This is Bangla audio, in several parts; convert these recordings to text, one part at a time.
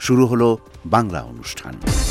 শুরু হলো বাংলা অনুষ্ঠান।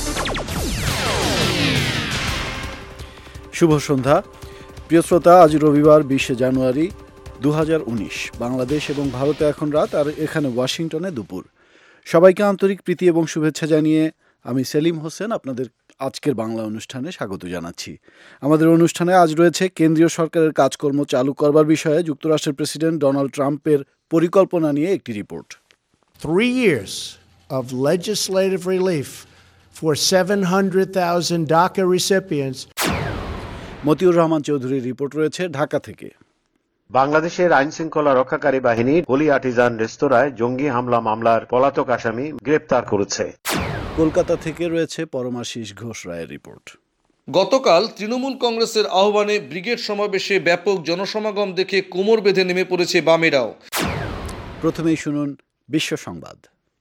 শুভ সন্ধ্যা প্রিয় শ্রোতা। আজ রবিবার 20 জানুয়ারি 2019। বাংলাদেশ এবং ভারতে এখন রাত, আর এখানে ওয়াশিংটনে দুপুর। সবাইকে আন্তরিক প্রীতি এবং শুভেচ্ছা জানিয়ে আমি সেলিম হোসেন আপনাদের আজকের বাংলা অনুষ্ঠানে স্বাগত জানাচ্ছি। আমাদের অনুষ্ঠানে আজ রয়েছে কেন্দ্রীয় সরকারের কাজকর্ম চালু করবার বিষয়ে যুক্তরাষ্ট্রের প্রেসিডেন্ট ডোনাল্ড ট্রাম্পের পরিকল্পনা নিয়ে একটি report. 3 years of legislative relief for 700,000 DACA recipients. Motiur Rahman চৌধুরীর রিপোর্ট রয়েছে ঢাকা থেকে। বাংলাদেশের আইন শৃঙ্খলা রক্ষাকারী বাহিনী হোলি আর্টিজান রেস্তোরাঁয় জঙ্গি হামলা মামলার পলাতক আসামি গ্রেপ্তার করেছে। কলকাতা থেকে রয়েছে পরমাশিস ঘোষ রায়ের রিপোর্ট। গতকাল তৃণমূল কংগ্রেসের আহ্বানে ব্রিগেড সমাবেশে ব্যাপক জনসমাগম দেখে কোমর বেঁধে নেমে পড়েছে বামেরাও। প্রথমেই শুনুন বিশ্ব সংবাদ।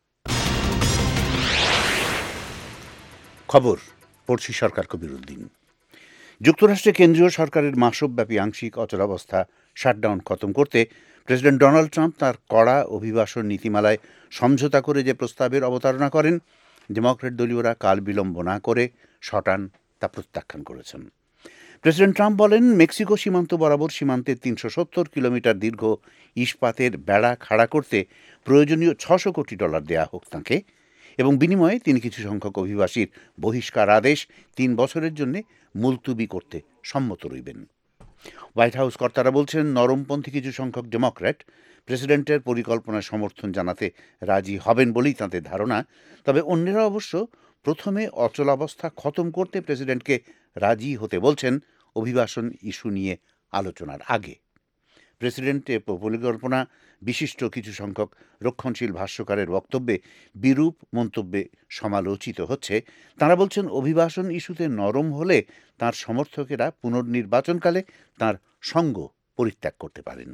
খবর পড়ছি সরকার কবিরুদ্দিন। যুক্তরাষ্ট্রে কেন্দ্রীয় সরকারের মাসব্যাপী আংশিক অচলাবস্থা শাটডাউন খতম করতে প্রেসিডেন্ট ডোনাল্ড ট্রাম্প তার কড়া অভিবাসন নীতিমালায় সমঝোতা করে যে প্রস্তাবের অবতারণা করেন, ডেমোক্র্যাট দলীয়রা কাল বিলম্ব না করে শটান তা প্রত্যাখ্যান করেছেন। প্রেসিডেন্ট ট্রাম্প বলেন, মেক্সিকো সীমান্ত বরাবর সীমান্তের 370 কিলোমিটার দীর্ঘ ইস্পাতের বেড়া খাড়া করতে প্রয়োজনীয় $600 কোটি দেয়া হোক তাঁকে, এবং বিনিময়ে তিনি কিছু সংখ্যক অভিবাসীর বহিষ্কার আদেশ 3 বছরের জন্য মুলতুবি করতে সম্মত রইবেন। হোয়াইট হাউস কর্তারা বলছেন, নরমপন্থী কিছু সংখ্যক ডেমোক্র্যাট প্রেসিডেন্টের পরিকল্পনায় সমর্থন জানাতে রাজি হবেন বলেই তাঁদের ধারণা। তবে অন্যেরা অবশ্য প্রথমে অচলাবস্থা খতম করতে প্রেসিডেন্টকে রাজি হতে বলছেন অভিবাসন ইস্যু নিয়ে আলোচনার আগে। প্রেসিডেন্টের পরিকল্পনা বিশিষ্ট কিছু সংখ্যক রক্ষণশীল ভাষ্যকারের বক্তব্যে বিরূপ মন্তব্যে সমালোচিত হচ্ছে। তাঁরা বলছেন, অভিবাসন ইস্যুতে নরম হলে তাঁর সমর্থকেরা পুনর্নির্বাচনকালে তাঁর সঙ্গ পরিত্যাগ করতে পারেন।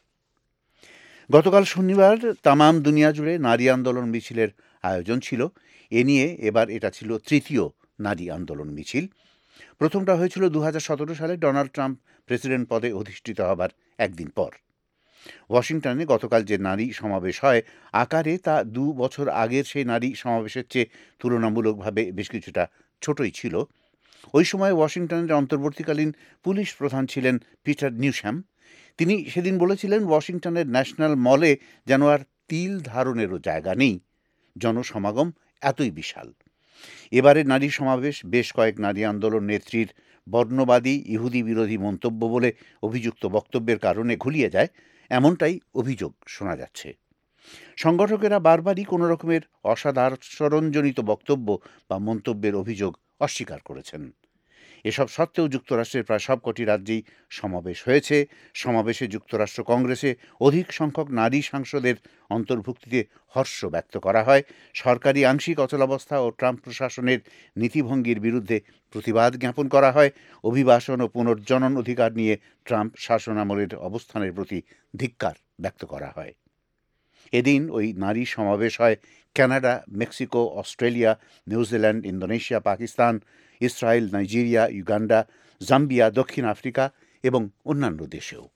গতকাল শনিবার তামাম দুনিয়া জুড়ে নারী আন্দোলন মিছিলের আয়োজন ছিল। এ নিয়ে এবার এটা ছিল তৃতীয় নারী আন্দোলন মিছিল। প্রথমটা হয়েছিল 2017 সালে ডোনাল্ড ট্রাম্প প্রেসিডেন্ট পদে অধিষ্ঠিত হবার একদিন পর। ওয়াশিংটনে গতকাল যে নারী সমাবেশ হয়, আকারে তা 2 বছর আগের সেই নারী সমাবেশের চেয়ে তুলনামূলকভাবে বেশ কিছুটা ছোটই ছিল। ওই সময় ওয়াশিংটনের অন্তর্বর্তীকালীন পুলিশ প্রধান ছিলেন পিটার নিউশ্যাম। তিনি সেদিন বলেছিলেন, ওয়াশিংটনের ন্যাশনাল মলে যেন আর তিল ধারণেরও জায়গা নেই, জনসমাগম এতই বিশাল। এবারে নারী সমাবেশ বেশ কয়েক নারী আন্দোলন নেত্রীর বর্ণবাদী ইহুদি বিরোধী মন্তব্য বলে অভিযুক্ত বক্তব্যের কারণে ঘুলিয়ে যায়, এমনটাই অভিযোগ শোনা যাচ্ছে। সংগঠকেরা বারবারই কোনো রকমের অসাধারণজনিত বক্তব্য বা মন্তব্যের অভিযোগ অস্বীকার করেছেন। এসব সত্ত্বেও যুক্তরাষ্ট্রের প্রায় সবকটি রাজ্যেই সমাবেশ হয়েছে। সমাবেশে যুক্তরাষ্ট্র কংগ্রেসে অধিক সংখ্যক নারী সাংসদের অন্তর্ভুক্তিতে হর্ষ ব্যক্ত করা হয়। সরকারি আংশিক অচলাবস্থা ও ট্রাম্প প্রশাসনের নীতিভঙ্গির বিরুদ্ধে প্রতিবাদ জ্ঞাপন করা হয়। অভিবাসন ও পুনর্জনন অধিকার নিয়ে ট্রাম্প শাসনামলের অবস্থানের প্রতি ধিক্কার ব্যক্ত করা হয়। এদিন ওই নারী সমাবেশ হয় Canada, Mexico, Australia, New Zealand, Indonesia, Pakistan, Israel, Nigeria, Uganda, Zambia, দক্ষিণ আফ্রিকা এবং অন্যান্য দেশেও।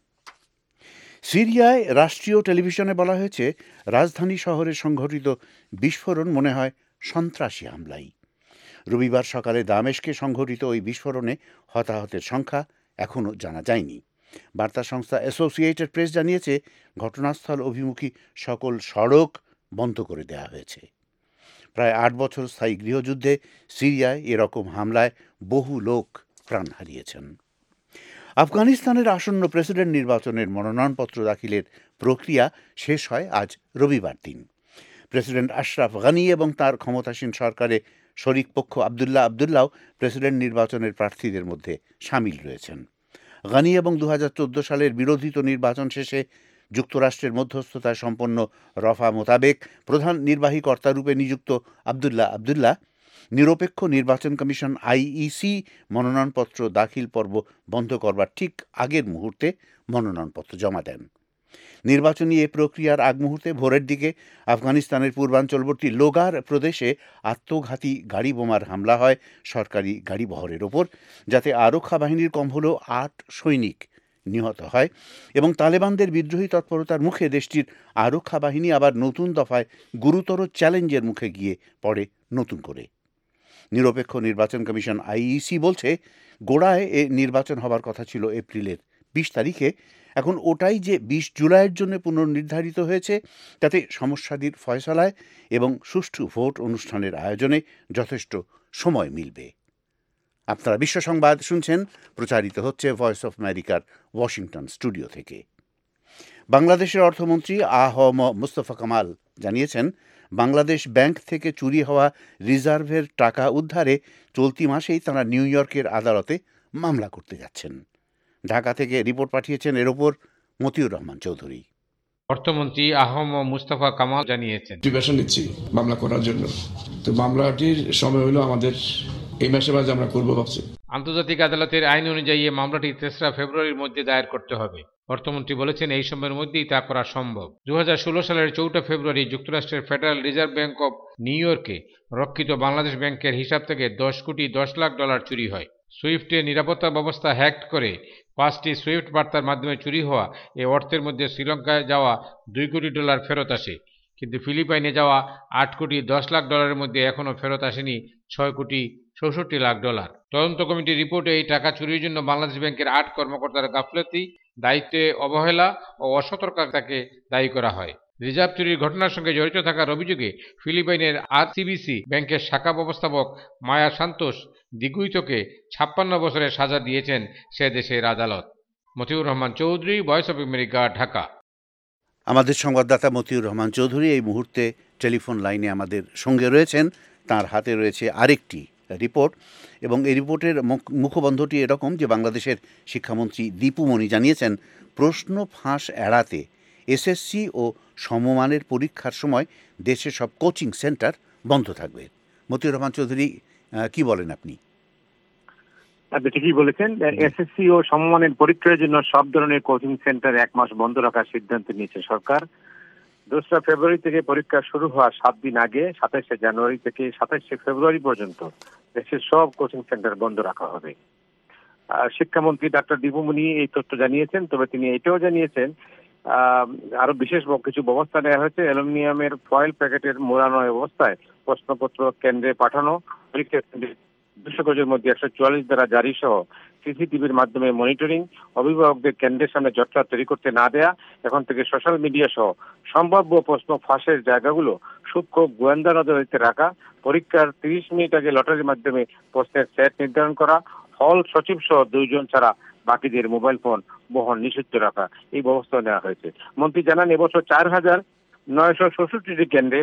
সিরিয়ায় রাষ্ট্রীয় টেলিভিশনে বলা হয়েছে, রাজধানী শহরে সংঘটিত বিস্ফোরণ মনে হয় সন্ত্রাসী হামলাই। রবিবার সকালে দামেস্কে সংঘটিত ওই বিস্ফোরণে হতাহতের সংখ্যা এখনও জানা যায়নি। বার্তা সংস্থা অ্যাসোসিয়েটেড প্রেস জানিয়েছে, ঘটনাস্থল অভিমুখী সকল সড়ক বন্ধ করে দেওয়া হয়েছে। প্রায় 8 বছর স্থায়ী গৃহযুদ্ধে সিরিয়ায় এরকম হামলায় বহু লোক প্রাণ হারিয়েছেন। আফগানিস্তানের আসন্ন প্রেসিডেন্ট নির্বাচনের মনোনয়নপত্র দাখিলের প্রক্রিয়া শেষ হয় আজ রবিবার দিন। প্রেসিডেন্ট আশরাফ গানি এবং তার ক্ষমতাসীন সরকারে শরিক পক্ষ আবদুল্লাহ প্রেসিডেন্ট নির্বাচনের প্রার্থীদের মধ্যে সামিল রয়েছেন। গানি এবং 2014 সালের বিরোধিত নির্বাচন শেষে যুক্তরাষ্ট্রের মধ্যস্থতায় সম্পন্ন রফা মোতাবেক প্রধান নির্বাহী কর্তারূপে নিযুক্ত আবদুল্লাহ নিরপেক্ষ নির্বাচন কমিশন আইইসি মনোনয়নপত্র দাখিল পর্ব বন্ধ করবার ঠিক আগের মুহূর্তে মনোনয়নপত্র জমা দেন। নির্বাচনী এ প্রক্রিয়ার আগ মুহূর্তে ভোরের দিকে আফগানিস্তানের পূর্বাঞ্চলবর্তী লোগার প্রদেশে আত্মঘাতী গাড়ি বোমার হামলা হয় সরকারি গাড়ি বহরের ওপর, যাতে আরক্ষা বাহিনীর কম হলেও 8 সৈনিক নিহত হয় এবং তালেবানদের বিদ্রোহী তৎপরতার মুখে দেশটির আরক্ষা বাহিনী আবার নতুন দফায় গুরুতর চ্যালেঞ্জের মুখে গিয়ে পড়ে নতুন করে। নিরপেক্ষ নির্বাচন কমিশন আইইসি বলছে গোড়ায় এ নির্বাচন হবার কথা ছিল এপ্রিলের 20 তারিখে, এখন ওটাই যে 20 জুলাইয়ের জন্য পুনর্নির্ধারিত হয়েছে, তাতে সমস্যাটির ফয়সালায় এবং সুষ্ঠু ভোট অনুষ্ঠানের আয়োজনে যথেষ্ট সময় মিলবে। আপনারা বিশ্ব সংবাদ শুনছেন, প্রচারিত হচ্ছে ভয়েস অফ আমেরিকার ওয়াশিংটন স্টুডিও থেকে। বাংলাদেশের অর্থমন্ত্রী আ.হ.ম মুস্তফা কামাল জানিয়েছেন, বাংলাদেশ ব্যাংক থেকে চুরি হওয়া রিজার্ভের টাকা উদ্ধারে চলতি মাসেই তাঁরা নিউ ইয়র্কের আদালতে মামলা করতে যাচ্ছেন। ঢাকা থেকে রিপোর্ট পাঠিয়েছেন এর ওপর মতিউর রহমান চৌধুরী। অর্থমন্ত্রী আ.হ.ম মুস্তফা কামাল জানিয়েছেন, প্রিপারেশন নিচ্ছি মামলা করার জন্য। তো মামলাটির সময় হলো আমাদের এই মাসে মাঝে আমরা করবো ভাবছি। আন্তর্জাতিক আদালতের আইন অনুযায়ী এই মামলাটি 3রা ফেব্রুয়ারির মধ্যে দায়ের করতে হবে। অর্থমন্ত্রী বলেছেন, এই সময়ের মধ্যেই তা করা সম্ভব। 2016 সালের 4 ফেব্রুয়ারি যুক্তরাষ্ট্রের federal reserve bank of New ইয়র্কে রক্ষিত বাংলাদেশ ব্যাংকের হিসাব থেকে $10,10,00,000 চুরি হয়। সুইফটের নিরাপত্তা ব্যবস্থা হ্যাক করে 5টি সুইফট বার্তার মাধ্যমে চুরি হওয়া এই অর্থের মধ্যে শ্রীলঙ্কায় যাওয়া $2 কোটি ফেরত আসে, কিন্তু ফিলিপাইনে যাওয়া $8,10,00,000 মধ্যে এখনও ফেরত আসেনি $6,64,00,000। তদন্ত কমিটির রিপোর্টে এই টাকা চুরির জন্য বাংলাদেশ ব্যাংকের 8 কর্মকর্তার গাফলতি, দায়িত্বে অবহেলা ও অসতর্কতাকে দায়ী করা হয়। রিজার্ভ চুরির ঘটনার সঙ্গে জড়িত থাকার অভিযোগে ফিলিপাইনের আরসিবিসি ব্যাংকের শাখা ব্যবস্থাপক মায়া সান্তোষ দিগুইতোকে 56 বছরের সাজা দিয়েছেন সে দেশের আদালত। Motiur Rahman Chowdhury, Voice of America, Dhaka. আমাদের সংবাদদাতা মতিউর রহমান চৌধুরী এই মুহূর্তে টেলিফোন লাইনে আমাদের সঙ্গে রয়েছেন। তার হাতে রয়েছে আরেকটি রিপোর্ট এবং এই রিপোর্টের মুখবন্ধটি এরকম যে বাংলাদেশের শিক্ষামন্ত্রী দীপু মনি জানিয়েছেন, প্রশ্ন ফাঁস এড়াতে এসএসসি ও সমমানের পরীক্ষার সময় দেশের সব কোচিং সেন্টার বন্ধ থাকবে। মতিউর রহমান চৌধুরী, কি বলেন আপনি? আপনি ঠিকই বলেছেন। এসএসসি ও সমমানের পরীক্ষার জন্য সব ধরনের কোচিং সেন্টার 1 মাস বন্ধ রাখার সিদ্ধান্ত নিয়েছে সরকার। 2 ফেব্রুয়ারি থেকে পরীক্ষা শুরু হওয়ার 7 দিন আগে 27 জানুয়ারি থেকে 27 ফেব্রুয়ারি পর্যন্ত দেশের সব কোচিং সেন্টার বন্ধ রাখা হবে। শিক্ষামন্ত্রী ডক্টর দীপু মনি এই তথ্য জানিয়েছেন। তবে তিনি এটাও জানিয়েছেন আরো বিশেষ কিছু ব্যবস্থা নেওয়া হয়েছে। অ্যালুমিনিয়ামের ফয়েল প্যাকেটের মোড়ানো অবস্থায় প্রশ্নপত্র কেন্দ্রে পাঠানো, পরীক্ষা কেন্দ্রে 200 গজের মধ্যে 144 দ্বারা জারি সহ সিসিটিভির মাধ্যমে মনিটরিং, অভিভাবকদের কেন্দ্রের সামনে জটলা তৈরি করতে না দেয়া, এখন থেকে সোশ্যাল মিডিয়া সহ সম্ভাব্য প্রশ্ন ফাঁসের জায়গাগুলো সূক্ষ্ম গোয়েন্দা নজরে রাখা, পরীক্ষার 30 মিনিট আগে লটারির মাধ্যমে প্রশ্নের সেট নির্ধারণ করা, হল সচিব সহ 2 জন ছাড়া বাকিদের মোবাইল ফোন বহন নিষিদ্ধ রাখা, এই ব্যবস্থা নেওয়া হয়েছে। মন্ত্রী জানান, এবছর 4,966টি কেন্দ্রে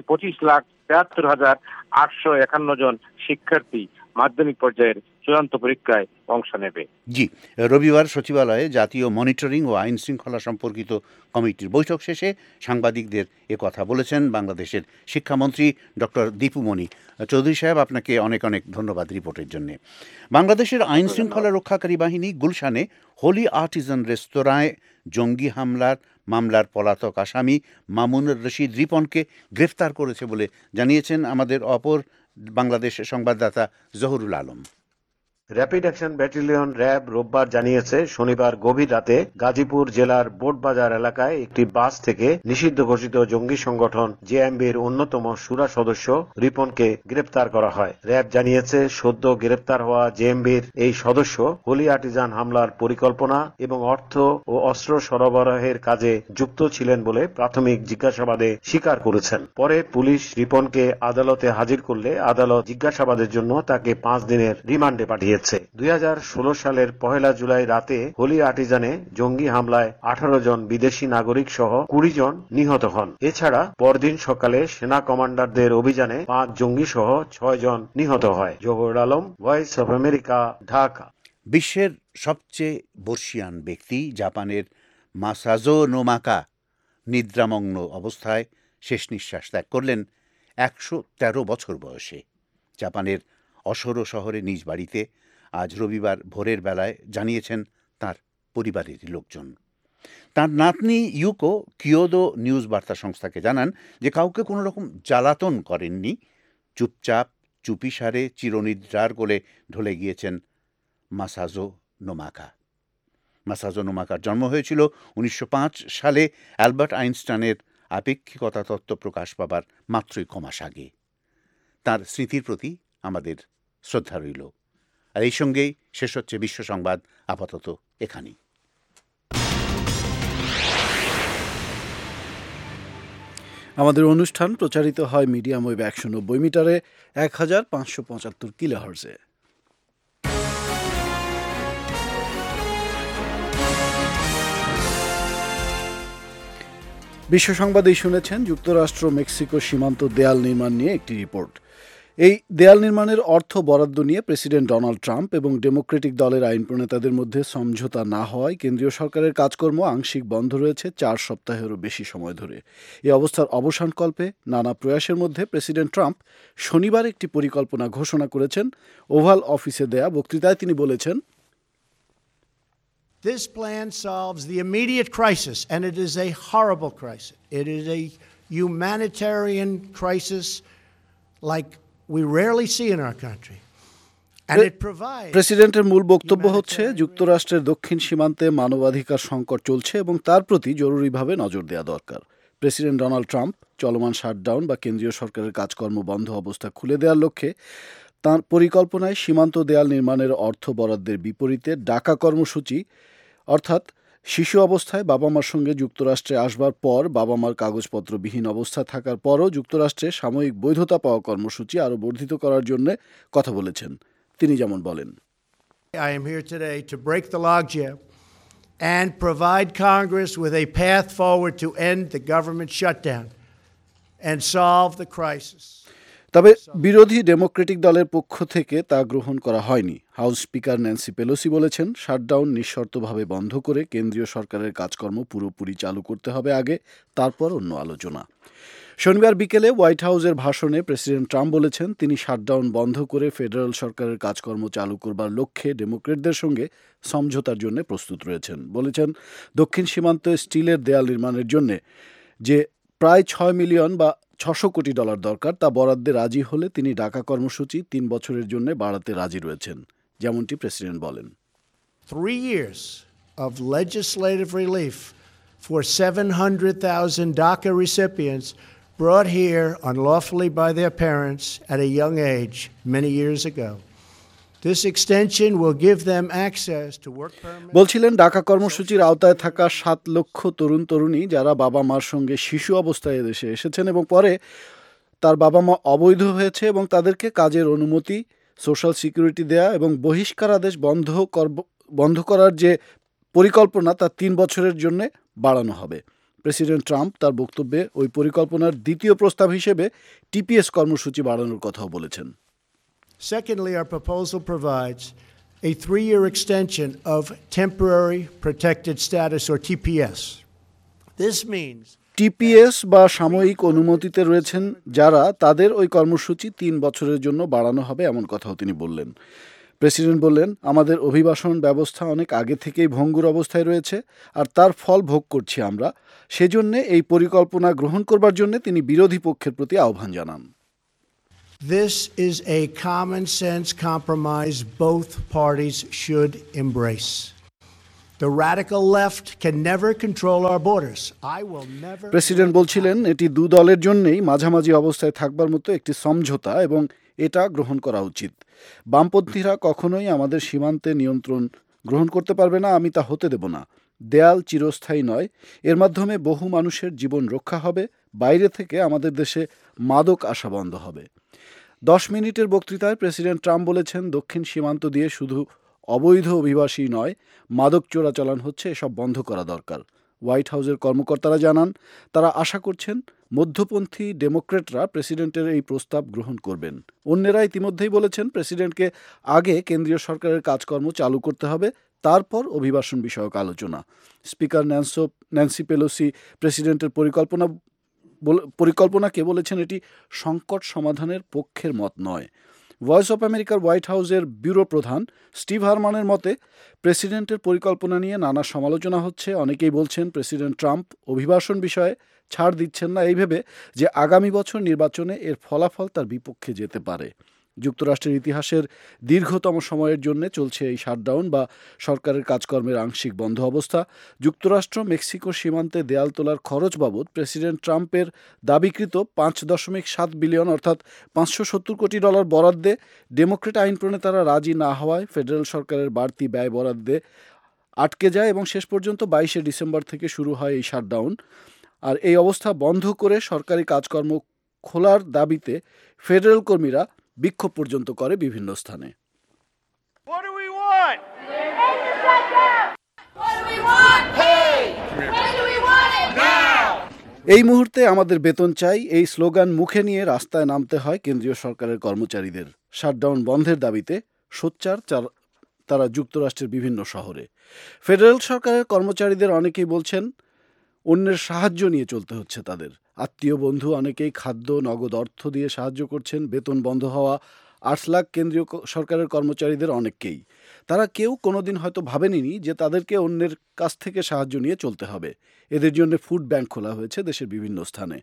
25,73,851 জন শিক্ষার্থী মাধ্যমিক পর্যায়ের চূড়ান্ত পরীক্ষায় অংশ নেবে। জি, রবিবার সচিবালয়ে জাতীয় মনিটরিং ও আইন শৃঙ্খলা সম্পর্কিত কমিটির বৈঠক শেষে সাংবাদিকদের কথা বলেছেন বাংলাদেশের শিক্ষামন্ত্রী ডক্টর দীপু মনি। চৌধুরী সাহেব, আপনাকে অনেক অনেক ধন্যবাদ রিপোর্টের জন্য। বাংলাদেশের আইন শৃঙ্খলা রক্ষাকারী বাহিনী গুলশানে হোলি আর্টিজান রেস্তোরাঁয় জঙ্গি মামলার পলাতক আসামি মামুনুর রশিদ রিপনকে গ্রেফতার করেছে বলে জানিয়েছেন আমাদের অপর বাংলাদেশ সংবাদদাতা Zahurul Alam. Rapid action battalion RAB রোববার জানিয়েছে, শনিবার গভীর রাতে গাজীপুর জেলার বোটবাজার এলাকায় একটি বাস থেকে নিষিদ্ধ ঘোষিত জঙ্গি সংগঠন জেএমবির অন্যতম শুরা সদস্য রিপনকে গ্রেপ্তার করা হয়। র্যাব জানিয়েছে, সদ্য গ্রেপ্তার হওয়া জেএমবির এই সদস্য হোলি আর্টিজান হামলার পরিকল্পনা এবং অর্থ ও অস্ত্র সরবরাহের কাজে যুক্ত ছিলেন বলে প্রাথমিক জিজ্ঞাসাবাদে স্বীকার করেছেন। পরে পুলিশ রিপনকে আদালতে হাজির করলে আদালত জিজ্ঞাসাবাদের জন্য তাকে 5 দিনের রিমান্ডে পাঠিয়েছে। 2016 সালের 1 জুলাই রাতে হোলি আর্টিজানে জঙ্গি হামলায় 18 জন বিদেশি নাগরিক সহ 20 জন নিহত হন। এছাড়া পরদিন সকালে সেনা কমান্ডারদের অভিযানে 5 জঙ্গি সহ 6 জন নিহত হয়। Zahurul Alam, Voice of America, Dhaka. বিশ্বের সবচেয়ে বর্ষিয়ান ব্যক্তি জাপানের মাসাজো নোমাকা নিদ্রামগ্ন অবস্থায় শেষ নিঃশ্বাস ত্যাগ করলেন 113 বছর বয়সে। জাপানের অসোরো শহরে নিজ বাড়িতে আজ রবিবার ভোরের বেলায় জানিয়েছেন তার পরিবারের লোকজন। তার নাতনি ইউকো কিয়োদো নিউজ বার্তা সংস্থাকে জানান যে কাউকে কোনো রকম জ্বালাতন করেননি, চুপচাপ চুপিসারে চিরনিদ্রার কোলে ঢলে গিয়েছেন মাসাজো নোমাকা। মাসাজোনোমাকার জন্ম হয়েছিল 1905 সালে অ্যালবার্ট আইনস্টাইনের আপেক্ষিকতা তত্ত্ব প্রকাশ পাবার মাত্রই কমাস আগে। তার স্মৃতির প্রতি আমাদের শ্রদ্ধা রইল। আর এই সঙ্গেই শেষ হচ্ছে বিশ্ব সংবাদ, আপাতত এখানেই। আমাদের অনুষ্ঠান প্রচারিত হয় মিডিয়াম ওয়েভ 190 মিটারে 1575 কিলোহার্টজে। বিশ্ব সংবাদেই শুনেছেন যুক্তরাষ্ট্র মেক্সিকো সীমান্ত দেয়াল নির্মাণ নিয়ে একটি রিপোর্ট। এই দেয়াল নির্মাণের অর্থ বরাদ্দ নিয়ে প্রেসিডেন্ট ডোনাল্ড ট্রাম্প এবং ডেমোক্রেটিক দলের আইন প্রণেতাদের মধ্যে সমঝোতা না হওয়ায় কেন্দ্রীয় সরকারের কাজকর্ম আংশিক বন্ধ রয়েছে 4 সপ্তাহেরও বেশি সময় ধরে। এই অবস্থার অবসানকল্পে নানা প্রয়াসের মধ্যে প্রেসিডেন্ট ট্রাম্প শনিবার একটি পরিকল্পনা ঘোষণা করেছেন। ওভাল অফিসে দেয়া বক্তৃতায় তিনি বলেছেন, This plan solves the immediate crisis, and it is a horrible crisis. It is a humanitarian crisis like we rarely see in our country. And it provides... প্রেসিডেন্টের মূল বক্তব্য হচ্ছে, যুক্তরাষ্ট্রের দক্ষিণ সীমান্তে মানবাধিকার সংকট চলছে এবং তার প্রতি জরুরিভাবে নজর দেওয়া দরকার। প্রেসিডেন্ট ডোনাল্ড ট্রাম্প চলমান শাটডাউন বা কেন্দ্রীয় সরকারের কাজকর্ম বন্ধ অবস্থা খুলে দেওয়ার লক্ষ্যে তাঁর পরিকল্পনায় সীমান্ত দেয়াল নির্মাণের অর্থ বরাদ্দের বিপরীতে ডাকা কর্মসূচি, অর্থাৎ শিশু অবস্থায় বাবা মার সঙ্গে যুক্তরাষ্ট্রে আসবার পর বাবা মার কাগজপত্রবিহীন অবস্থা থাকার পরও যুক্তরাষ্ট্রে সাময়িক বৈধতা পাওয়া কর্মসূচি আরও বর্ধিত করার জন্য কথা বলেছেন। তিনি যেমন বলেন, I am here today to break the logjam and provide Congress with a path forward to end the government shutdown and solve the crisis. তবে বিরোধী ডেমোক্রেটিক দলের পক্ষ থেকে তা গ্রহণ করা হয়নি। হাউস স্পিকার ন্যান্সি পেলোসি বলেছেন, শাটডাউন নিঃশর্তভাবে বন্ধ করে কেন্দ্রীয় সরকারের কাজকর্ম পুরোপুরি চালু করতে হবে আগে, তারপর অন্য আলোচনা। শনিবার বিকেলে হোয়াইট হাউসের ভাষণে প্রেসিডেন্ট ট্রাম্প বলেছেন, তিনি শাটডাউন বন্ধ করে ফেডারেল সরকারের কাজকর্ম চালু করবার লক্ষ্যে ডেমোক্রেটদের সঙ্গে সমঝোতার জন্য প্রস্তুত রয়েছেন। বলেছেন, দক্ষিণ সীমান্তে স্টিলের দেয়াল নির্মাণের জন্য যে প্রায় $6 মিলিয়ন বা $600 কোটি দরকার, তা বরাদ্দে রাজি হলে তিনি ডাকা কর্মসূচি 3 বছরের জন্য বাড়াতে রাজি রয়েছেন, যেমনটি প্রেসিডেন্ট বলেন। 3 years of legislative relief for 700,000 DACA recipients brought here unlawfully by their parents at a young age many years ago. This extension will give them access to work permits. বলছিলেন, ডাকা কর্মসূচির আওতায় থাকা 7 লক্ষ তরুণ তরুণী যারা বাবা মার সঙ্গে শিশু অবস্থায় দেশে এসেছেন এবং পরে তার বাবা মা অবৈধ হয়েছে এবং তাদেরকে কাজের অনুমতি, সোশ্যাল সিকিউরিটি দেয়া এবং বহিষ্কারাদেশ বন্ধ করার যে পরিকল্পনা তা 3 বছরের জন্য বাড়ানো হবে। প্রেসিডেন্ট ট্রাম্প তার বক্তব্যে ওই পরিকল্পনার দ্বিতীয় প্রস্তাব হিসেবে টিপিএস কর্মসূচি বাড়ানোর কথাও বলেছেন। Secondly, our proposal provides a 3-year extension of temporary protected status, or TPS. This means TPS বা সাময়িক অনুমতিতে রয়েছেন যারা, তাদের ওই কর্মসূচি 3 বছরের জন্য বাড়ানো হবে, এমন কথাও তিনি বললেন। প্রেসিডেন্ট বললেন, আমাদের অভিবাসন ব্যবস্থা অনেক আগে থেকেই ভঙ্গুর অবস্থায় রয়েছে আর তার ফল ভোগ করছি আমরা। সেজন্যে এই পরিকল্পনা গ্রহণ করবার জন্য তিনি বিরোধী পক্ষের প্রতি আহ্বান জানান। this is a common sense compromise both parties should embrace. The radical left can never control our borders. I will never... president বলছিলেন, এটি 2 দলের জন্যই মাঝামাঝি অবস্থায় থাকবার মতো একটি সমঝোতা এবং এটা গ্রহণ করা উচিত। বামপন্থীরা কখনোই আমাদের সীমান্তে নিয়ন্ত্রণ গ্রহণ করতে পারবে না, আমি তা হতে দেব না। দেয়াল চিরস্থায়ী নয়, এর মাধ্যমে বহু মানুষের জীবন রক্ষা হবে, বাইরে থেকে আমাদের দেশে মাদক আসা বন্ধ হবে। 10 মিনিটের বক্তৃতায় প্রেসিডেন্ট ট্রাম্প বলেছেন, দক্ষিণ সীমান্ত দিয়ে শুধু অবৈধ অভিবাসী নয়, মাদক চোরাচালান হচ্ছে, এসব বন্ধ করা দরকার। হোয়াইট হাউসের কর্মকর্তারা জানান, তারা আশা করছেন মধ্যপন্থী ডেমোক্রেটরা প্রেসিডেন্টের এই প্রস্তাব গ্রহণ করবেন। অন্যেরা ইতিমধ্যেই বলেছেন, প্রেসিডেন্টকে আগে কেন্দ্রীয় সরকারের কাজকর্ম চালু করতে হবে, তারপর অভিবাসন বিষয়ক আলোচনা। স্পিকার ন্যান্সি পেলোসি প্রেসিডেন্টের পরিকল্পনাকে বলেছেন, এটি সংকট সমাধানের পক্ষের মত নয়। ভয়েস অফ আমেরিকার হোয়াইট হাউসের ব্যুরো প্রধান স্টিভ হারমানের মতে, প্রেসিডেন্টের পরিকল্পনা নিয়ে নানা সমালোচনা হচ্ছে। অনেকেই বলছেন, প্রেসিডেন্ট ট্রাম্প অভিবাসন বিষয়ে ছাড় দিচ্ছেন না এই ভেবে যে আগামী বছর নির্বাচনে এর ফলাফল তার বিপক্ষে যেতে পারে। যুক্তরাষ্ট্রের ইতিহাসের দীর্ঘতম সময়ের জন্য চলছে এই শাটডাউন বা সরকারের কাজকর্মের আংশিক বন্ধ অবস্থা। যুক্তরাষ্ট্র মেক্সিকো সীমান্তে দেয়াল তোলার খরচ বাবদ প্রেসিডেন্ট ট্রাম্পের দাবিকৃত 5.7 বিলিয়ন অর্থাৎ $570 কোটি বরাদ্দে ডেমোক্রেট আইন প্রণেতারা রাজি না হওয়ায় ফেডারেল সরকারের বাড়তি ব্যয় বরাদ্দে আটকে যায় এবং শেষ পর্যন্ত 22শে ডিসেম্বর থেকে শুরু হয় এই শাটডাউন। আর এই অবস্থা বন্ধ করে সরকারি কাজকর্ম খোলার দাবিতে ফেডারেল কর্মীরা বিক্ষোভ পর্যন্ত করে বিভিন্ন স্থানে। এই মুহূর্তে আমাদের বেতন চাই, এই স্লোগান মুখে নিয়ে রাস্তায় নামতে হয় কেন্দ্রীয় সরকারের কর্মচারীদের। শাটডাউন বন্ধের দাবিতে সোচ্চার তারা যুক্তরাষ্ট্রের বিভিন্ন শহরে। ফেডারেল সরকারের কর্মচারীদের অনেকেই বলছেন অন্যের সাহায্য নিয়ে চলতে হচ্ছে তাদের। আত্মীয় বন্ধু অনেকেই খাদ্য, নগদ অর্থ দিয়ে সাহায্য করছেন। বেতন বন্ধ হওয়া 8 লাখ কেন্দ্রীয় সরকারের কর্মচারীদের অনেককেই। তারা কেউ কোনোদিন হয়তো ভাবেনি যে তাদেরকে অন্যের কাছ থেকে সাহায্য নিয়ে চলতে হবে। এদের জন্য ফুড ব্যাংক খোলা হয়েছে দেশের বিভিন্ন স্থানে।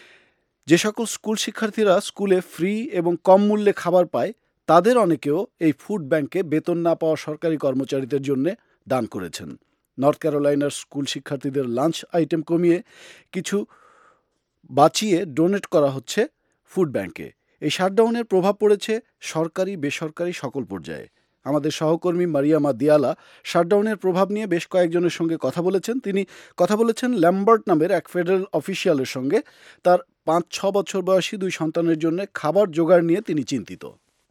যে সকল স্কুল শিক্ষার্থীরা স্কুলে ফ্রি এবং কম মূল্যে খাবার পায় তাদের অনেকেও এই ফুড ব্যাংকে বেতন না পাওয়া সরকারি কর্মচারীদের জন্য দান করেছেন। নর্থ ক্যারোলাইনার স্কুল শিক্ষার্থীদের লাঞ্চ আইটেম কমিয়ে কিছু বাঁচিয়ে ডোনেট করা হচ্ছে ফুড ব্যাংকে। এই শাটডাউনের প্রভাব পড়েছে সরকারি বেসরকারি সকল পর্যায়ে। আমাদের সহকর্মী মারিয়ামা দিয়ালা শাটডাউনের প্রভাব নিয়ে বেশ কয়েকজনের সঙ্গে কথা বলেছেন। তিনি কথা বলেছেন ল্যাম্বার্ট নামের এক ফেডারেল অফিসিয়ালের সঙ্গে। তার 5-6 বছর বয়সী 2 সন্তানের জন্য খাবার জোগাড় নিয়ে তিনি চিন্তিত।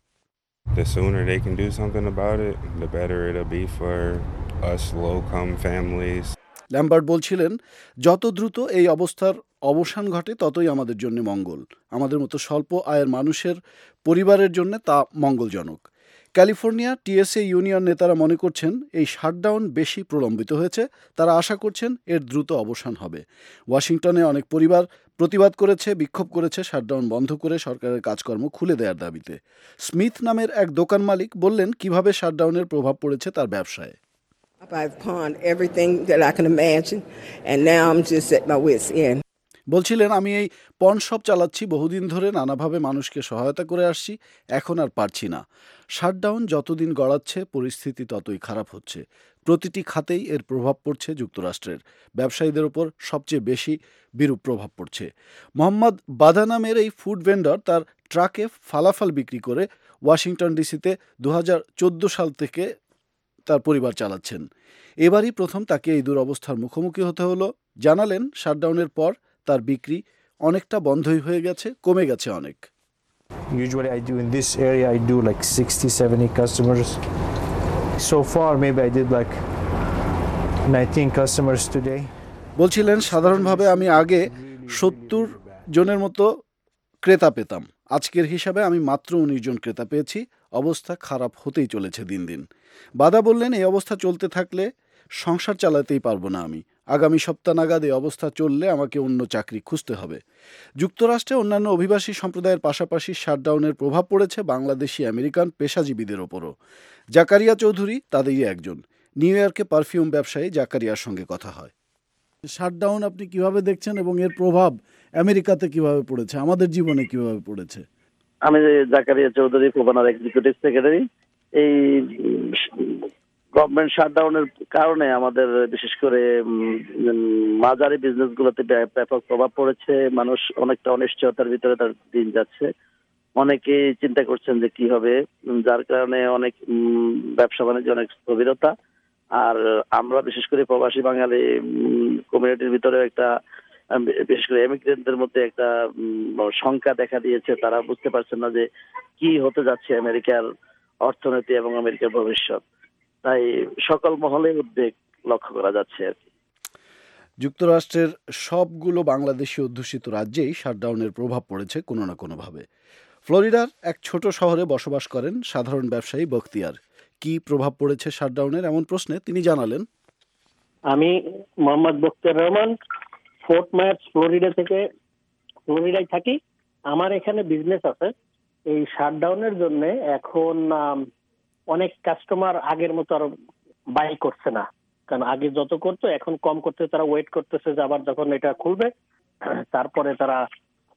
The sooner they can do something about it, the better it'll be for us low-income families. Lambert বলছিলেন, যত দ্রুত এই অবস্থার অবসান ঘটে ততই আমাদের জন্য মঙ্গল। আমাদের মতো স্বল্প আয়ের মানুষের পরিবারের জন্য তা মঙ্গলজনক। ক্যালিফোর্নিয়া টিএসএ ইউনিয়ন নেতারা মনে করছেন এই শাটডাউন বেশি প্রলম্বিত হয়েছে। তারা আশা করছেন এর দ্রুত অবসান হবে। ওয়াশিংটনে অনেক পরিবার প্রতিবাদ করেছে, বিক্ষোভ করেছে শাটডাউন বন্ধ করে সরকারের কাজকর্ম খুলে দেওয়ার দাবিতে। স্মিথ নামের এক দোকান মালিক বললেন কিভাবে শাটডাউনের প্রভাব পড়েছে তার ব্যবসায়। I've pawned everything that I can imagine, and now I'm just at my wit's end. বলছিলেন, আমি এই পণ শপ চালাচ্ছি বহুদিন ধরে, নানাভাবে মানুষকে সহায়তা করে আসছি, এখন আর পারছি না। শাটডাউন যতদিন গড়াচ্ছে পরিস্থিতি ততই খারাপ হচ্ছে। প্রতিটি খাতেই এর প্রভাব পড়ছে যুক্তরাষ্ট্রের। ব্যবসায়ীদের ওপর সবচেয়ে বেশি বিরূপ প্রভাব পড়ছে। মোহাম্মদ বাদা নামের এই ফুড ভেন্ডর তার ট্রাকে ফালাফল বিক্রি করে ওয়াশিংটন ডিসিতে 2014 সাল থেকে তার পরিবার চালাচ্ছেন। এবারই প্রথম তাকে এই দুরবস্থার মুখোমুখি হতে হলো। জানালেন শাটডাউনের পর তার বিক্রি অনেকটা বন্ধই হয়ে গেছে, কমে গেছে অনেক। Usually I do in this area I do like 60-70 customers. So far maybe I did like 19 customers today. বলছিলেন, সাধারণভাবে আমি আগে 70 জনের মতো ক্রেতা পেতাম। আজকের হিসাবে আমি মাত্র 19 জন ক্রেতা পেয়েছি। অবস্থা খারাপ হতেই চলেছে দিন দিন। বাদা বললেন, এই অবস্থা চলতে থাকলে সংসার চালাতেই পারবো না আমি। আগামী সপ্তাহ নাগাদ এই অবস্থা চললে আমাকে অন্য চাকরি খুঁজতে হবে। যুক্তরাষ্ট্রে অন্যান্য অভিবাসী সম্প্রদায়ের পাশাপাশি শাটডাউনের প্রভাব পড়েছে বাংলাদেশি আমেরিকান পেশাজীবীদের ওপরও। জাকারিয়া চৌধুরী তাদেরই একজন। নিউ ইয়র্কে পারফিউম ব্যবসায়ী জাকারিয়ার সঙ্গে কথা হয়। শাটডাউন আপনি কিভাবে দেখছেন এবং এর প্রভাব আমেরিকাতে কিভাবে পড়েছে, আমাদের জীবনে কিভাবে পড়েছে? আমি জাকারিয়া চৌধুরী, প্রধান এক্সিকিউটিভ সেক্রেটারি। এই গভর্নমেন্ট শাটডাউনের কারণে আমাদের বিশেষ করে মাঝারি বিজনেস গুলোতে ব্যাপক প্রভাব পড়েছে। মানুষ অনেকটা অনিশ্চয়তার ভিতরে তার দিন যাচ্ছে। অনেকে চিন্তা করছেন যে কি হবে, যার কারণে অনেক ব্যবসা বাণিজ্য অনেক স্থবিরতা। আর আমরা বিশেষ করে প্রবাসী বাঙালি কমিউনিটির ভিতরে একটা, বিশেষ করে এমিগ্রেন্টদের মধ্যে একটা শঙ্কা দেখা দিয়েছে। তারা বুঝতে পারছেন না যে কি হতে যাচ্ছে আমেরিকার অর্থনীতি এবং আমেরিকার ভবিষ্যৎ। তাই সকল মহলে উদ্বেগ লক্ষ্য করা যাচ্ছে আর কি। যুক্তরাষ্ট্রের সবগুলো বাংলাদেশি অধ্যুষিত রাজ্যেই শাটডাউনের প্রভাব পড়েছে কোনো না কোনোভাবে। ফ্লোরিডার এক ছোট শহরে বসবাস করেন সাধারণ ব্যবসায়ী বখতিয়ার। কি প্রভাব পড়েছে শাটডাউনের এমন প্রশ্নে তিনি জানালেন, আমি Mohammad Bakhtiar Rahman, Fort Myers Florida থেকে ফ্লোরিডায় থাকি। আমার এখানে বিজনেস আছে। এই শাটডাউনের জন্য এখন অনেক কাস্টমার আগের মতো আর বাই করছে না, কারণ আগে যত করতো এখন কম করতে, তারা ওয়েট করতেছে যে আবার যখন এটা খুলবে তারপরে তারা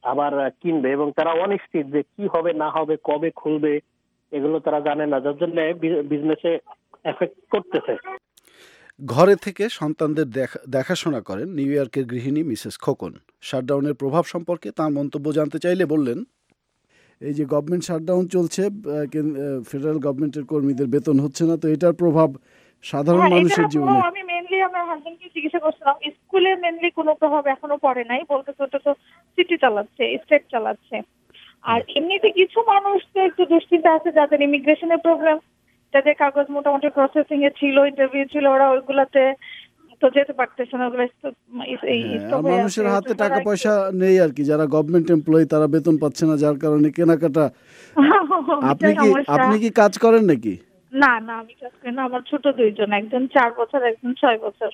আবার কিনবে, এবং তারা অনিশ্চিত যে কি হবে না হবে, কবে খুলবে, এগুলো তারা জানে না, যার জন্য বিজনেসে এফেক্ট করতেছে। ঘরে থেকে সন্তানদের দেখাশোনা করেন নিউ ইয়র্কের গৃহিণী মিসেস খোকন। শাটডাউনের প্রভাব সম্পর্কে তার মন্তব্য জানতে চাইলে বললেন, এই যে গভর্নমেন্ট শাটডাউন চলছে, ফেডারেল গভর্নমেন্টের কর্মীদের বেতন হচ্ছে না, তো এটার প্রভাব সাধারণ মানুষের জীবনে। আমি মেইনলি আমার হাজবেন্ডকে জিজ্ঞাসা করছিলাম, স্কুলে মেইনলি কোনো প্রভাব এখনো পড়ে নাই, বলতেছে ওটা তো সিটি চালাচ্ছে, স্টেট চালাচ্ছে। আর এমনিতে কিছু মানুষ তো একটু দুশ্চিন্তা আছে, যাদের ইমিগ্রেশনের প্রবলেম, যাদের কাগজ মোটামুটি প্রসেসিং এ ছিল, ইন্টারভিউ ছিল, ওরা ওইগুলাতে তো যেতে পারতেছে না, ওগুলো মানুষের হাতে টাকা পয়সা নেই আর কি, যারা গভর্নমেন্ট এমপ্লয়ি তারা বেতন পাচ্ছে না, যার কারণে কেনাকাটা। আপনি কি কাজ করেন নাকি? না না, আমি কাজ করি না, আমার ছোট দুইজন, একজন 4 বছর, একজন 6 বছর।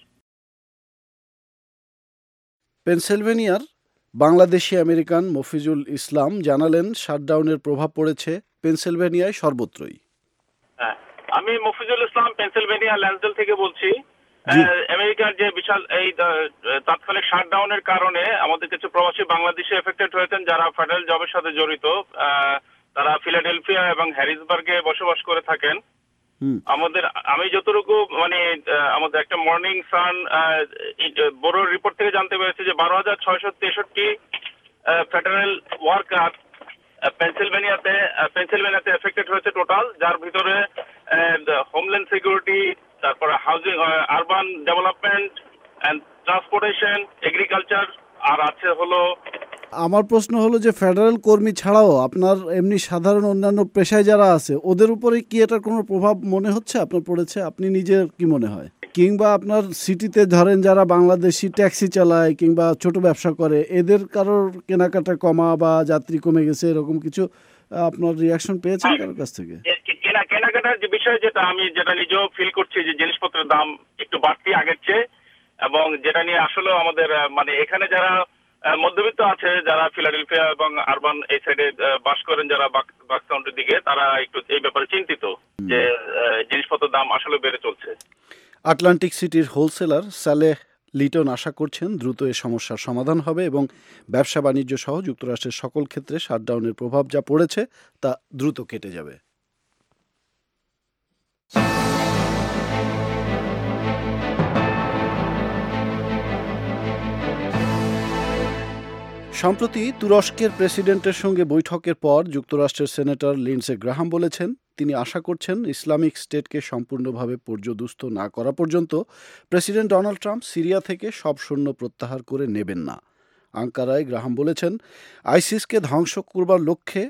পেনসিলভেনিয়ার বাংলাদেশি আমেরিকান মফিজুল ইসলাম জানালেন, শাটডাউনের প্রভাব পড়েছে পেনসিলভেনিয়ায় সর্বত্রই। আমি মফিজুল ইসলাম পেনসিলভেনিয়া ল্যান্সডেল থেকে বলছি। আমেরিকার যে বিশাল এই তাৎক্ষণিক শাটডাউনের কারণে আমাদের কিছু প্রবাসী বাংলাদেশি এফেক্টেড হয়েছেন, যারা ফেডারেল জবের সাথে জড়িত। তারা ফিলাডেলফিয়া এবং হ্যারিসবার্গে বসবাস করে থাকেন। আমি যতটুকু আমাদের একটা মর্নিং সান বড় রিপোর্ট থেকে জানতে পেরেছি যে 12,663 ফেডারেল ওয়ার্কার পেনসিলভেনিয়াতে এফেক্টেড হয়েছে টোটাল, যার ভিতরে হোমল্যান্ড সিকিউরিটি, তারপরে housing, urban development and transportation, agriculture, আর আছে হলো। আমার প্রশ্ন হলো যে ফেডারেল কর্মী ছাড়াও আপনার এমনি সাধারণ অন্যান্য পেশায় যারা আছে, ওদের উপরে কি এটার কোনো প্রভাব মনে হচ্ছে আপনার পড়েছে? আপনি নিজের কি মনে হয়? কিংবা আপনার সিটিতে ধরেন যারা বাংলাদেশি ট্যাক্সি চালায় কিংবা ছোট ব্যবসা করে, এদের কারোর কেনাকাটা কমা বা যাত্রী কমে গেছে, এরকম কিছু আপনার রিয়াকশন পেয়েছেন কারোর কাছ থেকে? কেনাকাটার যে বিষয়, আমি যেটা নিজেও ফিল করছি যে জিনিসপত্রের দাম একটু বাড়তি আগের চেয়ে, এবং যেটা নিয়ে আসলে আমাদের এখানে যারা মধ্যবিত্ত আছে, যারা ফিলাডেলফিয়া এবং আরবান এই সাইডে বাস করেন, যারা বাক্স কাউন্টির দিকে, তারা একটু এই ব্যাপারে চিন্তিত যে জিনিসপত্রের দাম আসলে বেড়ে চলছে। আটলান্টিক সিটির হোলসেলার সালেহ লিটন আশা করছেন দ্রুত এ সমস্যার সমাধান হবে এবং ব্যবসা বাণিজ্য সহ যুক্তরাষ্ট্রের সকল ক্ষেত্রে শাটডাউনের প্রভাব যা পড়েছে তা দ্রুত কেটে যাবে। সম্প্রতি তুরস্কের প্রেসিডেন্টের সঙ্গে বৈঠকের পর যুক্তরাষ্ট্রের সেনেটর লিন্ডসে গ্রাহাম বলেছেন, তিনি আশা করছেন ইসলামিক স্টেটকে সম্পূর্ণভাবে পর্যদুস্ত না করা পর্যন্ত প্রেসিডেন্ট ডোনাল্ড ট্রাম্প সিরিয়া থেকে সব সৈন্য প্রত্যাহার করে নেবেন না। আঙ্কারায় গ্রাহাম বলেছেন, আইসিসকে ধ্বংস করবার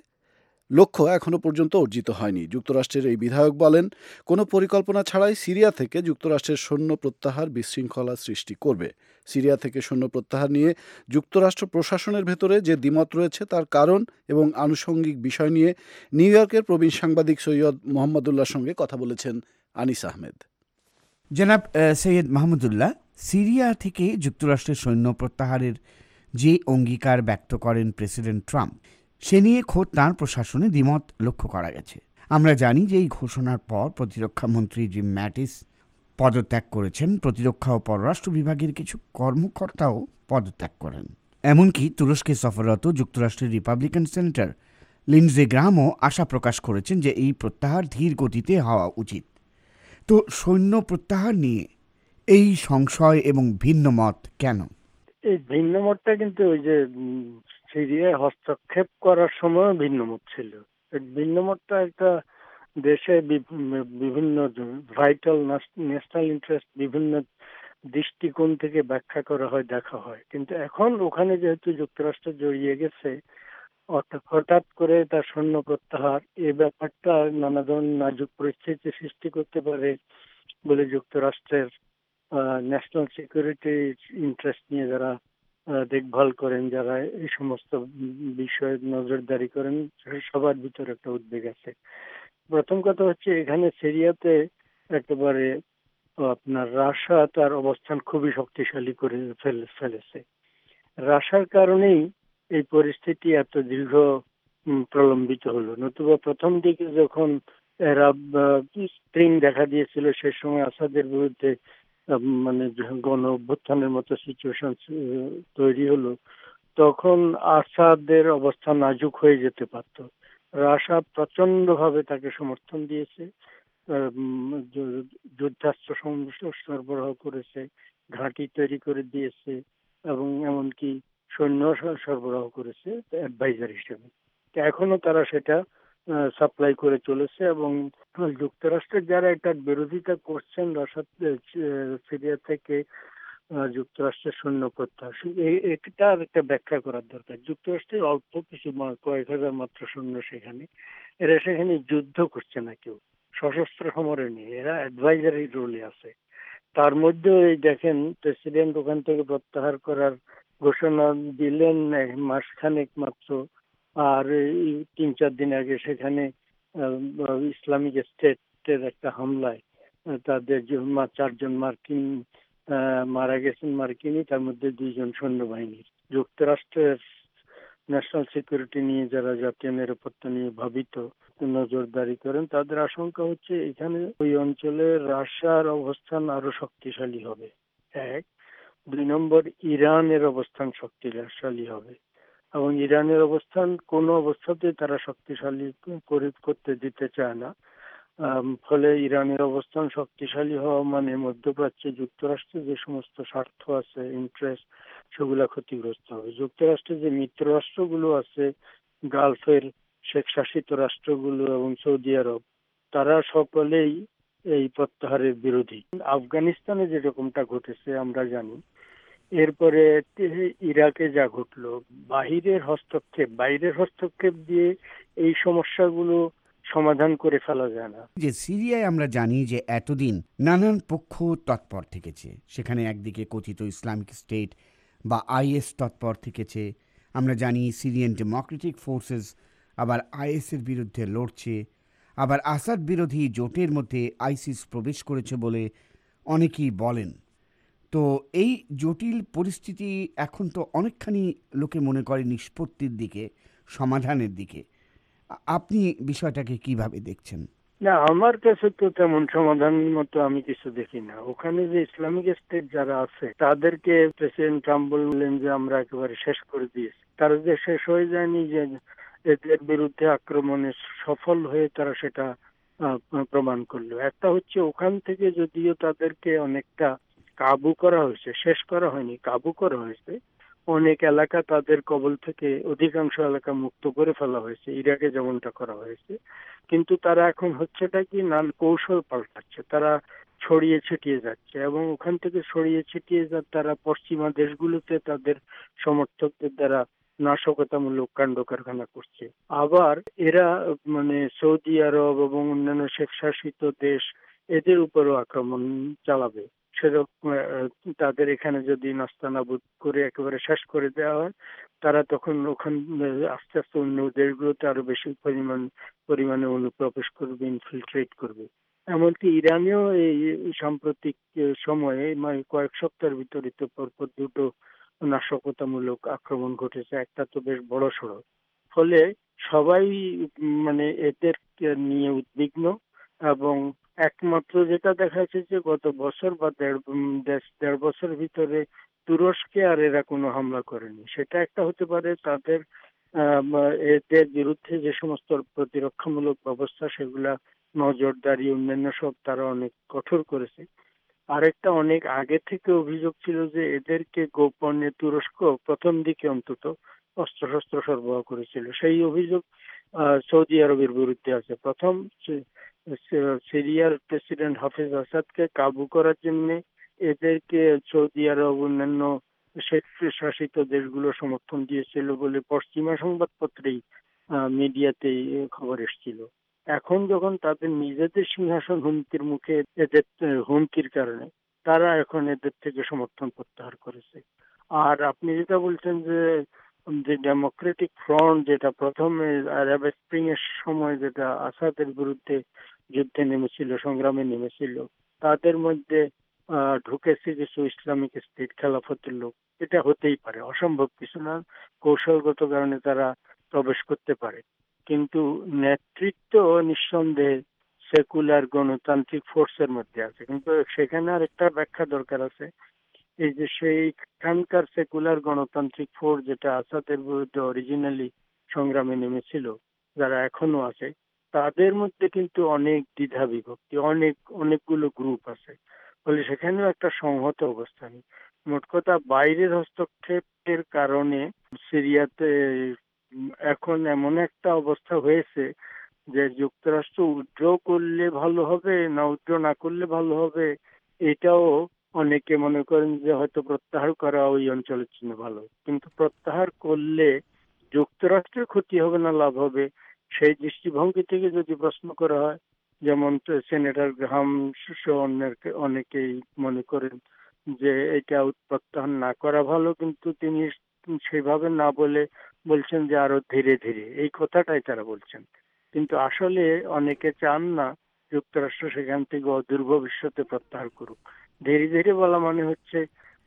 লক্ষ্য এখনও পর্যন্ত অর্জিত হয়নি। যুক্তরাষ্ট্রের এই বিধায়ক বলেন, কোনো পরিকল্পনা ছাড়াই সিরিয়া থেকে যুক্তরাষ্ট্রের সৈন্য প্রত্যাহার বিশৃঙ্খলা সৃষ্টি করবে। সিরিয়া থেকে সৈন্য প্রত্যাহার নিয়ে যুক্তরাষ্ট্র প্রশাসনের ভেতরে যে দ্বিমত রয়েছে তার কারণ এবং আনুষঙ্গিক বিষয় নিয়ে নিউ ইয়র্কের প্রবীণ সাংবাদিক সৈয়দ মোহাম্মদুল্লাহর সঙ্গে কথা বলেছেন আনিস আহমেদ। জনাব সৈয়দ মাহমুদুল্লাহ, সিরিয়া থেকে যুক্তরাষ্ট্রের সৈন্য প্রত্যাহারের যে অঙ্গীকার ব্যক্ত করেন প্রেসিডেন্ট ট্রাম্প, সে নিয়ে খোদ তাঁর প্রশাসনে দ্বিমত লক্ষ্য করা গেছে। আমরা জানি যে এই ঘোষণার পর প্রতিরক্ষা মন্ত্রী জিম ম্যাটিস পদত্যাগ করেছেন, প্রতিরক্ষা ও পররাষ্ট্র বিভাগের কিছু কর্মকর্তাও পদত্যাগ করেন। এমনকি তুরস্কে সফররত যুক্তরাষ্ট্রের রিপাবলিকান সেনেটর লিন্ডসে গ্রাহামও আশা প্রকাশ করেছেন যে এই প্রত্যাহার ধীর গতিতে হওয়া উচিত। তো সৈন্য প্রত্যাহার নিয়ে এই সংশয় এবং ভিন্ন মত কেন? এই ভিন্ন মতটা কিন্তু ওই যে সিরিয়ায় হস্তক্ষেপ করার সময় ভিন্ন মত ছিল। ভিন্ন মতটা একটা দেশে বিভিন্ন ভাইটাল ন্যাশনাল ইন্টারেস্ট বিভিন্ন দৃষ্টিকোণ থেকে ব্যাখ্যা করা হয়, দেখা হয়। কিন্তু এখন ওখানে যেহেতু যুক্তরাষ্ট্র জড়িয়ে গেছে, হঠাৎ করে তার সৈন্য প্রত্যাহার, এই ব্যাপারটা নানা ধরনের নাজুক পরিস্থিতি সৃষ্টি করতে পারে বলে যুক্তরাষ্ট্রের ন্যাশনাল সিকিউরিটি ইন্টারেস্ট নিয়ে যারা দেখভাল করেন, যারা এই সমস্ত বিষয়ে নজরদারি করেন, সবার ভিতরে একটা উদ্বেগ আছে। প্রথম কথা হচ্ছে, এখানে সিরিয়াতে একেবারে আপনার রাশিয়া তার অবস্থান খুবই শক্তিশালী করে ফেলেছে। রাশিয়ার কারণেই এই পরিস্থিতি এত দীর্ঘ প্রলম্বিত হলো। নতুবা প্রথম দিকে যখন এরা স্প্রিং দেখা দিয়েছিল, সে সময় আসাদের বিরুদ্ধে গণ অভ্যুত্থানের মতো সিচুয়েশন তৈরি হলো, তখন আসাদের অবস্থা নাজুক হয়ে যেতে পারত। রাশিয়া প্রচন্ডভাবে তাকে সমর্থন দিয়েছে, যুদ্ধাস্ত্র সরবরাহ করেছে, ঘাঁটি তৈরি করে দিয়েছে এবং এমনকি সৈন্য সরবরাহ করেছে অ্যাডভাইজার হিসেবে। এখনো তারা সেটা সাপ্লাই করে চলেছে এবং যুক্তরাষ্ট্রের যারা এটার বিরোধিতা করছেন, সিরিয়া থেকে যুক্তরাষ্ট্রের সৈন্য প্রত্যাহার, এটার একটা ব্যাখ্যা করার দরকার। যুক্তরাষ্ট্রের অল্প কিছু কয়েক হাজার মাত্র সৈন্য সেখানে, এরা সেখানে যুদ্ধ করছে না, কেউ সশস্ত্র সমরে নেই, এরা অ্যাডভাইজারি রোলে আছে। তার মধ্যে এই দেখেন প্রেসিডেন্ট ওখান থেকে প্রত্যাহার করার ঘোষণা দিলেন মাসখানেক মাত্র, আর এই 3-4 দিন আগে সেখানে ইসলামিক স্টেটের একটা হামলায় তাদের 4 জন মার্কিন মারা গেছেন, মার্কিনই, তার মধ্যে 2 জন সৈন্যবাহিনীর। যুক্তরাষ্ট্রের ন্যাশনাল সিকিউরিটি নিয়ে যারা জাতীয় নিরাপত্তা নিয়ে ভাবিত, নজরদারি করেন, তাদের আশঙ্কা হচ্ছে এখানে ওই অঞ্চলে রাশিয়ার অবস্থান আরো শক্তিশালী হবে, 1। 2 নম্বর, ইরানের অবস্থান শক্তিশালী হবে এবং ইরানের অবস্থান কোনো অবস্থাতে তারা শক্তিশালী করতে দিতে চায় না। ফলে ইরানের অবস্থান শক্তিশালী হওয়া মানে মধ্যপ্রাচ্যে যুক্তরাষ্ট্রের যে সমস্ত স্বার্থ আছে, ইন্টারেস্ট, সেগুলা ক্ষতিগ্রস্ত হবে। যুক্তরাষ্ট্রের যে মিত্র রাষ্ট্রগুলো আছে, গালফের শেখ শাসিত রাষ্ট্রগুলো এবং সৌদি আরব, তারা সকলেই এই প্রত্যাহারের বিরোধী। আফগানিস্তানে যেরকমটা ঘটেছে আমরা জানি, এরপরে ইরাকে যা ঘটলো, বাইরের হস্তক্ষেপ দিয়ে এই সমস্যাগুলো সমাধান করে ফেলা যায় না। যে সিরিয়ায় আমরা জানি যে এতদিন নানান পক্ষ তৎপর থেকেছে, সেখানে একদিকে কথিত ইসলামিক স্টেট বা আইএস তৎপর থেকেছে, আমরা জানি সিরিয়ান ডেমোক্রেটিক ফোর্সেস আবার আইএসের বিরুদ্ধে লড়ছে, আবার আসাদ বিরোধী জোটের মধ্যে আইসিস প্রবেশ করেছে বলে অনেকেই বলেন। তো এই জটিল পরিস্থিতি এখন তো অনেকখানি লোকে মনে করে নিষ্পত্তির দিকে, সমাধানের দিকে। আপনি বিষয়টাকে কিভাবে দেখছেন? না, আমার কাছে তো তেমন সমাধান মতো আমি কিছু দেখি না। ওখানে যে ইসলামিক স্টেট যারা আছে তাদেরকে প্রেসিডেন্ট ট্রাম্প বললেন যে আমরা একেবারে শেষ করে দিয়েছি। তারা যে শেষ হয়ে যায়নি, যে এদের বিরুদ্ধে আক্রমণে সফল হয়ে তারা সেটা প্রমাণ করলো। একটা হচ্ছে ওখান থেকে যদিও তাদেরকে অনেকটা কাবু করা হয়েছে, শেষ করা হয়নি, কাবু করা হয়েছে। অনেক এলাকা তাদের কবল থেকে, অধিকাংশ এলাকা মুক্ত করে ফেলা হয়েছে, ইরাকে যেমনটা করা হয়েছে। কিন্তু তারা এখন হচ্ছেটা কি, নান কৌশল পাল্টাচ্ছে, তারা ছড়িয়ে ছিটিয়ে যাচ্ছে এবং ওখান থেকে ছড়িয়ে ছিটিয়ে তারা পশ্চিমা দেশগুলোতে তাদের সমর্থকদের দ্বারা নাশকতামূলক কাণ্ড কারখানা করছে। আবার এরা মানে সৌদি আরব এবং অন্যান্য শেখ শাসিত দেশ, এদের উপরও আক্রমণ চালাবে। সেরকম তাদের এখানে যদি নাস্তানাবুদ করে একেবারে শেষ করে দেওয়া হয়, তারা তখন ওখানে আস্তে আস্তে অন্য দেশগুলোতে আরো বেশি পরিমাণে অনুপ্রবেশ করবে, ইনফিলট্রেট করবে। এমনকি ইরানেও এই সাম্প্রতিক সময়ে মানে কয়েক সপ্তাহের ভিতরে তো পরপর 2টো নাশকতামূলক আক্রমণ ঘটেছে, একটা তো বেশ বড় সড়ো। ফলে সবাই মানে এদের নিয়ে উদ্বিগ্ন এবং একমাত্র যেটা দেখা যাচ্ছে যে গত বছর বা দেড় বছর ভিতরে তুরস্কে আর এরা কোনো হামলা করেনি। সেটা একটা হতে পারে তাদের এদের বিরুদ্ধে যে সমস্ত প্রতিরক্ষামূলক ব্যবস্থা, সেগুলা নজরদারি অন্যান্য সব তারা অনেক কঠোর করেছে। আরেকটা অনেক আগে থেকে অভিযোগ ছিল যে এদেরকে গোপনে তুরস্ক প্রথম দিকে অন্তত অস্ত্রশস্ত্র সরবরাহ করেছিল। সেই অভিযোগ সৌদি আরবের বিরুদ্ধে আছে। প্রথম সিরিয়ার প্রেসিডেন্ট হাফেজ আসাদকে কাবু করার জন্য এদেরকে সৌদি আরব অন্যান্য শেখ শাসিত দেশগুলো সমর্থন দিয়েছিল বলে পশ্চিমা সংবাদপত্রেই মিডিয়াতেই খবর এসেছিল। এখন যখন তাদের নিজেদের সিংহাসন হুমকির মুখে, এদের হুমকির কারণে তারা এখন এদের থেকে সমর্থন প্রত্যাহার করেছে। আর আপনি যেটা বলছেন যে ডেমোক্রেটিক ফ্রন্ট, যেটা প্রথমে আরব স্প্রিং এর সময় যেটা আসাদের বিরুদ্ধে যুদ্ধে নেমেছিল, সংগ্রামে নেমেছিল, তাদের মধ্যে ঢুকেছে কিছু ইসলামিক স্টেট খেলাফতের লোক। এটা হতেই পারে, অসম্ভব কিছু না, কৌশলগত কারণে তারা প্রবেশ করতে পারে। কিন্তু নেতৃত্ব নিঃসন্দেহে সেকুলার গণতান্ত্রিক ফোর্সের মধ্যে আছে। কিন্তু সেখানে আর একটা ব্যাখ্যা দরকার আছে, এই যে সেইখানকার সেকুলার গণতান্ত্রিক ফোর্স যেটা আসাদের বিরুদ্ধে অরিজিনালি সংগ্রামে নেমেছিল, যারা এখনো আছে, তাদের মধ্যে কিন্তু অনেক দ্বিধা বিভক্তি, অনেকগুলো গ্রুপ আছে। ফলে সেখানেও একটা সংহত অবস্থান। মোট কথা বাইরের হস্তক্ষেপের কারণে সিরিয়াতে এখন এমন একটা অবস্থা হয়েছে যে যুক্তরাষ্ট্র উইথড্র করলে ভালো হবে না উইথড্র না করলে ভালো হবে, এটাও অনেকে মনে করেন যে হয়তো প্রত্যাহার করা ওই অঞ্চলের জন্য ভালো। কিন্তু প্রত্যাহার করলে যুক্তরাষ্ট্রের ক্ষতি হবে না লাভ হবে, সেই দৃষ্টিভঙ্গি থেকে যদি প্রশ্ন করা হয়, যেমন সেনেটর গ্রাহাম সহ অনেকেই মনে করেন যে এটা প্রত্যাহার না করা ভালো, কিন্তু তিনি সেভাবে না বলে বলছেন যে আরো ধীরে ধীরে, এই কথাটাই তারা বলছেন। কিন্তু আসলে অনেকে চান না যুক্তরাষ্ট্র সেখান থেকে অদূর ভবিষ্যতে প্রত্যাহার করুক। ধীরে ধীরে বলা মানে হচ্ছে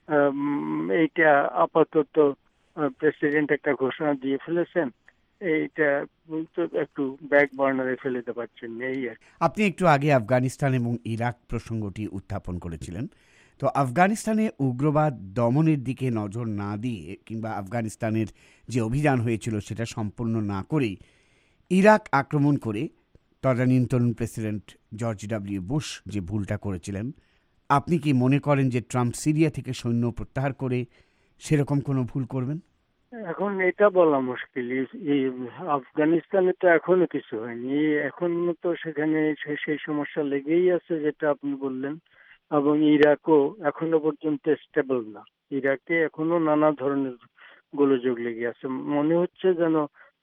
এইটা আপাতত প্রেসিডেন্ট একটা ঘোষণা দিয়ে ফেলেছেন, এইটা একটু ব্যাক বার্নারে ফেলে দিতে পারছেন এই আর কি। আপনি একটু আগে আফগানিস্তান এবং ইরাক প্রসঙ্গটি উত্থাপন করেছিলেন। তো আফগানিস্তানে উগ্রবাদ দমনের দিকে নজর না দিয়ে কিংবা আফগানিস্তানের যে অভিযান হয়েছিল সেটা সম্পূর্ণ না করেই ইরাক আক্রমণ করে তদানীন্তন প্রেসিডেন্ট জর্জ ডব্লিউ বুশ যে ভুলটা করেছিলেন, আপনি কি মনে করেন যে ট্রাম্প সিরিয়া থেকে সৈন্য প্রত্যাহার করে সেরকম কোনো ভুল করবেন? এখন এটা বলা মুশকিল। এই আফগানিস্তানে তো এখনো কিছু হয়নি, এখনো তো সেখানে সেই সমস্যা লেগেই আছে যেটা আপনি বললেন। এবং ইরাকও এখনো পর্যন্ত স্টেবল না, ইরাকে এখনো নানা ধরনের গোলযোগ লেগে আছে। মনে হচ্ছে যেন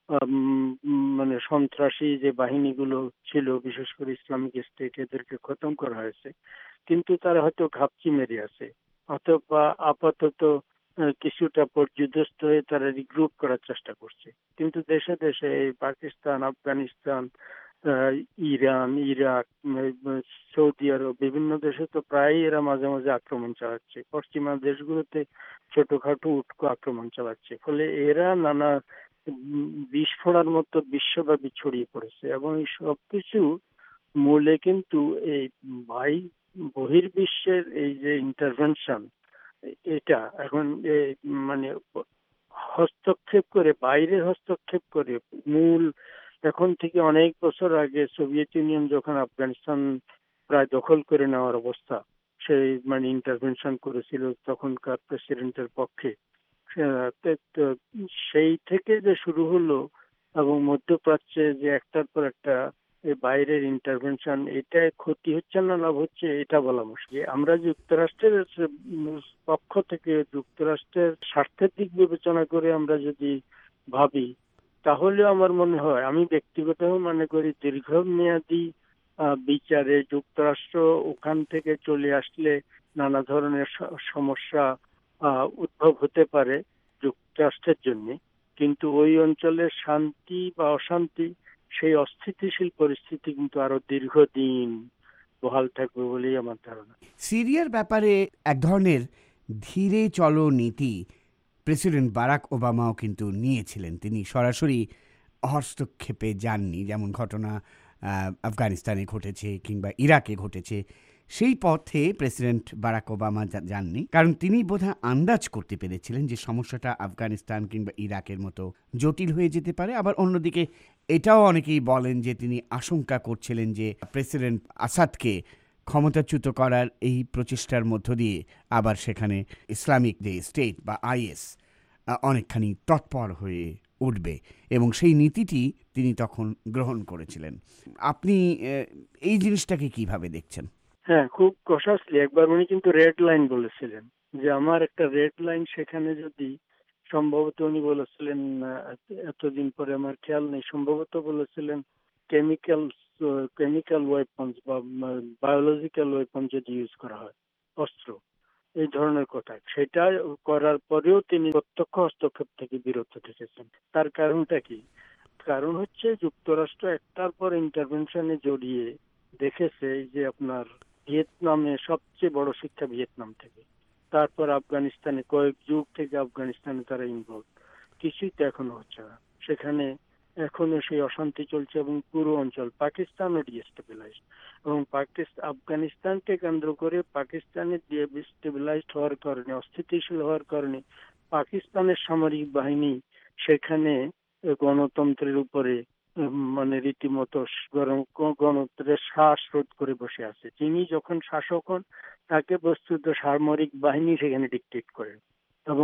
মানে সন্ত্রাসী যে বাহিনীগুলো ছিল, বিশেষ করে ইসলামিক স্টেট, এদেরকে খতম করা হয়েছে, কিন্তু তারা হয়তো ঘাপচি মেরে আছে, অথবা আপাতত কিছুটা পর্যুদস্ত হয়ে তারা রিগ্রুপ করার চেষ্টা করছে। কিন্তু দেশে দেশে এই Pakistan, Afghanistan, Iran, Iraq, Saudi Arab, বিভিন্ন দেশে তো প্রায়ই এরা মাঝে মাঝে আক্রমণ চালাচ্ছে। পশ্চিমা দেশগুলোতে ছোটখাটো উটকো আক্রমণ চালাচ্ছে। ফলে এরা নানা বিস্ফোরণের মতো বিশ্বব্যাপী ছড়িয়ে পড়েছে। এবং এই সবকিছু মূলে কিন্তু এই বহির্বিশ্বের এই যে ইন্টারভেনশন, এটা এখন মানে হস্তক্ষেপ করে, বাইরের হস্তক্ষেপ করে, মূল এখন থেকে অনেক বছর আগে সোভিয়েত ইউনিয়ন যখন আফগানিস্তান প্রায় দখল করে নেওয়ার অবস্থা, সেই মানে ইন্টারভেনশন করেছিল তখনকার প্রেসিডেন্টের পক্ষে। সেই থেকে যে শুরু হলো এবং মধ্যপ্রাচ্যে যে একটার পর একটা বাইরের ইন্টারভেনশন, এটা ক্ষতি হচ্ছে না লাভ হচ্ছে এটা বলা মুশকিল। আমরা যুক্তরাষ্ট্রের পক্ষ থেকে যুক্তরাষ্ট্রের স্বার্থের দিক বিবেচনা করে আমরা যদি ভাবি, তাহলে আমার মনে হয়, আমি ব্যক্তিগতভাবে মনে করি, দীর্ঘমেয়াদী বিচারে যুক্তরাষ্ট্র ওখান থেকে চলে আসলে নানা ধরনের সমস্যা উদ্ভব হতে পারে যুক্তরাষ্ট্রের জন্য। কিন্তু ওই অঞ্চলের শান্তি বা অশান্তি, সেই অস্থিতিশীল পরিস্থিতি কিন্তু আরো দীর্ঘদিন বহাল থাকবে বলেই আমার ধারণা। সিরিয়ার ব্যাপারে এক ধরনের ধীরে চলো নীতি প্রেসিডেন্ট বারাক ওবামাও কিন্তু নিয়েছিলেন। তিনি সরাসরি হস্তক্ষেপে যাননি, যেমন ঘটনা আফগানিস্তানে ঘটেছে কিংবা ইরাকে ঘটেছে। সেই পথে প্রেসিডেন্ট বারাক ওবামা যাননি, কারণ তিনি বোধহয় আন্দাজ করতে পেরেছিলেন যে সমস্যাটা আফগানিস্তান কিংবা ইরাকের মতো জটিল হয়ে যেতে পারে। আবার অন্যদিকে এটাও অনেকেই বলেন যে তিনি আশঙ্কা করছিলেন যে প্রেসিডেন্ট আসাদকে ক্ষমতাচ্যুত করার এই প্রচেষ্টার মধ্য দিয়ে আবার সেখানে ইসলামিক যে স্টেট বা আইএস অনেকখানি তৎপর হয়ে উঠবে, এবং সেই নীতিটি তিনি তখন গ্রহণ করেছিলেন। আপনি এই জিনিসটাকে কিভাবে দেখছেন? হ্যাঁ, খুব কষাসলি একবার উনি কিন্তু রেড লাইন বলেছিলেন, যে আমার একটা রেড লাইন, সেখানে যদি সম্ভবত উনি বলেছিলেন, এতদিন পরে আমার খেয়াল নেই, সম্ভবত বলেছিলেন কেমিক্যাল ওয়েপন্স বা বায়োলজিক্যাল ওয়েপন যদি ইউজ করা হয়, অস্ত্র, এই ধরনের কথা। সেটা করার পরেও তিনি প্রত্যক্ষ হস্তক্ষেপ থেকে বিরত থেকেছেন। তার কারণটা কি? কারণ হচ্ছে যুক্তরাষ্ট্র একটার পর ইন্টারভেনশনে জড়িয়ে দেখেছে যে আপনার ভিয়েতনামে সবচেয়ে বড় শিক্ষা ভিয়েতনাম থেকে, তারপর আফগানিস্তানে কয়েক যুগ থেকে আফগানিস্তানে তারা ইনভলভ, কিছুই তো এখনো হচ্ছে না। সেখানে এখনো সেই অশান্তি চলছে এবং পুরো অঞ্চল পাকিস্তানও ডিস্টেবিলাইজড এবং আফগানিস্তানকে কেন্দ্র করে পাকিস্তানের ডিস্টেবিলাইজড হওয়ার কারণে, অস্থিতিশীল হওয়ার কারণে পাকিস্তানের সামরিক বাহিনী সেখানে গণতন্ত্রের উপরে মানে রীতিমতো গণতন্ত্রের শ্বাসরোধ করে বসে আছে। যিনি যখন শাসক হন তাকে বস্তুত সামরিক বাহিনী সেখানে ডিকটেট করে এবং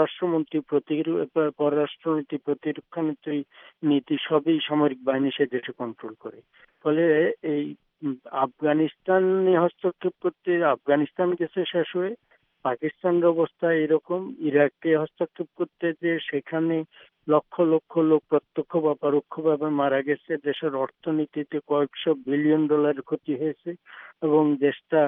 পররাষ্ট্রনীতি, প্রতিরক্ষা নীতি সবই সামরিক বাহিনী সে দেশে কন্ট্রোল করে। ফলে এই আফগানিস্তানে হস্তক্ষেপ করতে আফগানিস্তান গেছে শেষ হয়ে, পাকিস্তানের অবস্থা এরকম, ইরাকে হস্তক্ষেপ করতে যে সেখানে লক্ষ লক্ষ লোক প্রত্যক্ষ বা পরোক্ষভাবে মারা গেছে, দেশের অর্থনীতিতে কয়েকশো বিলিয়ন ডলারের ক্ষতি হয়েছে এবং দেশটা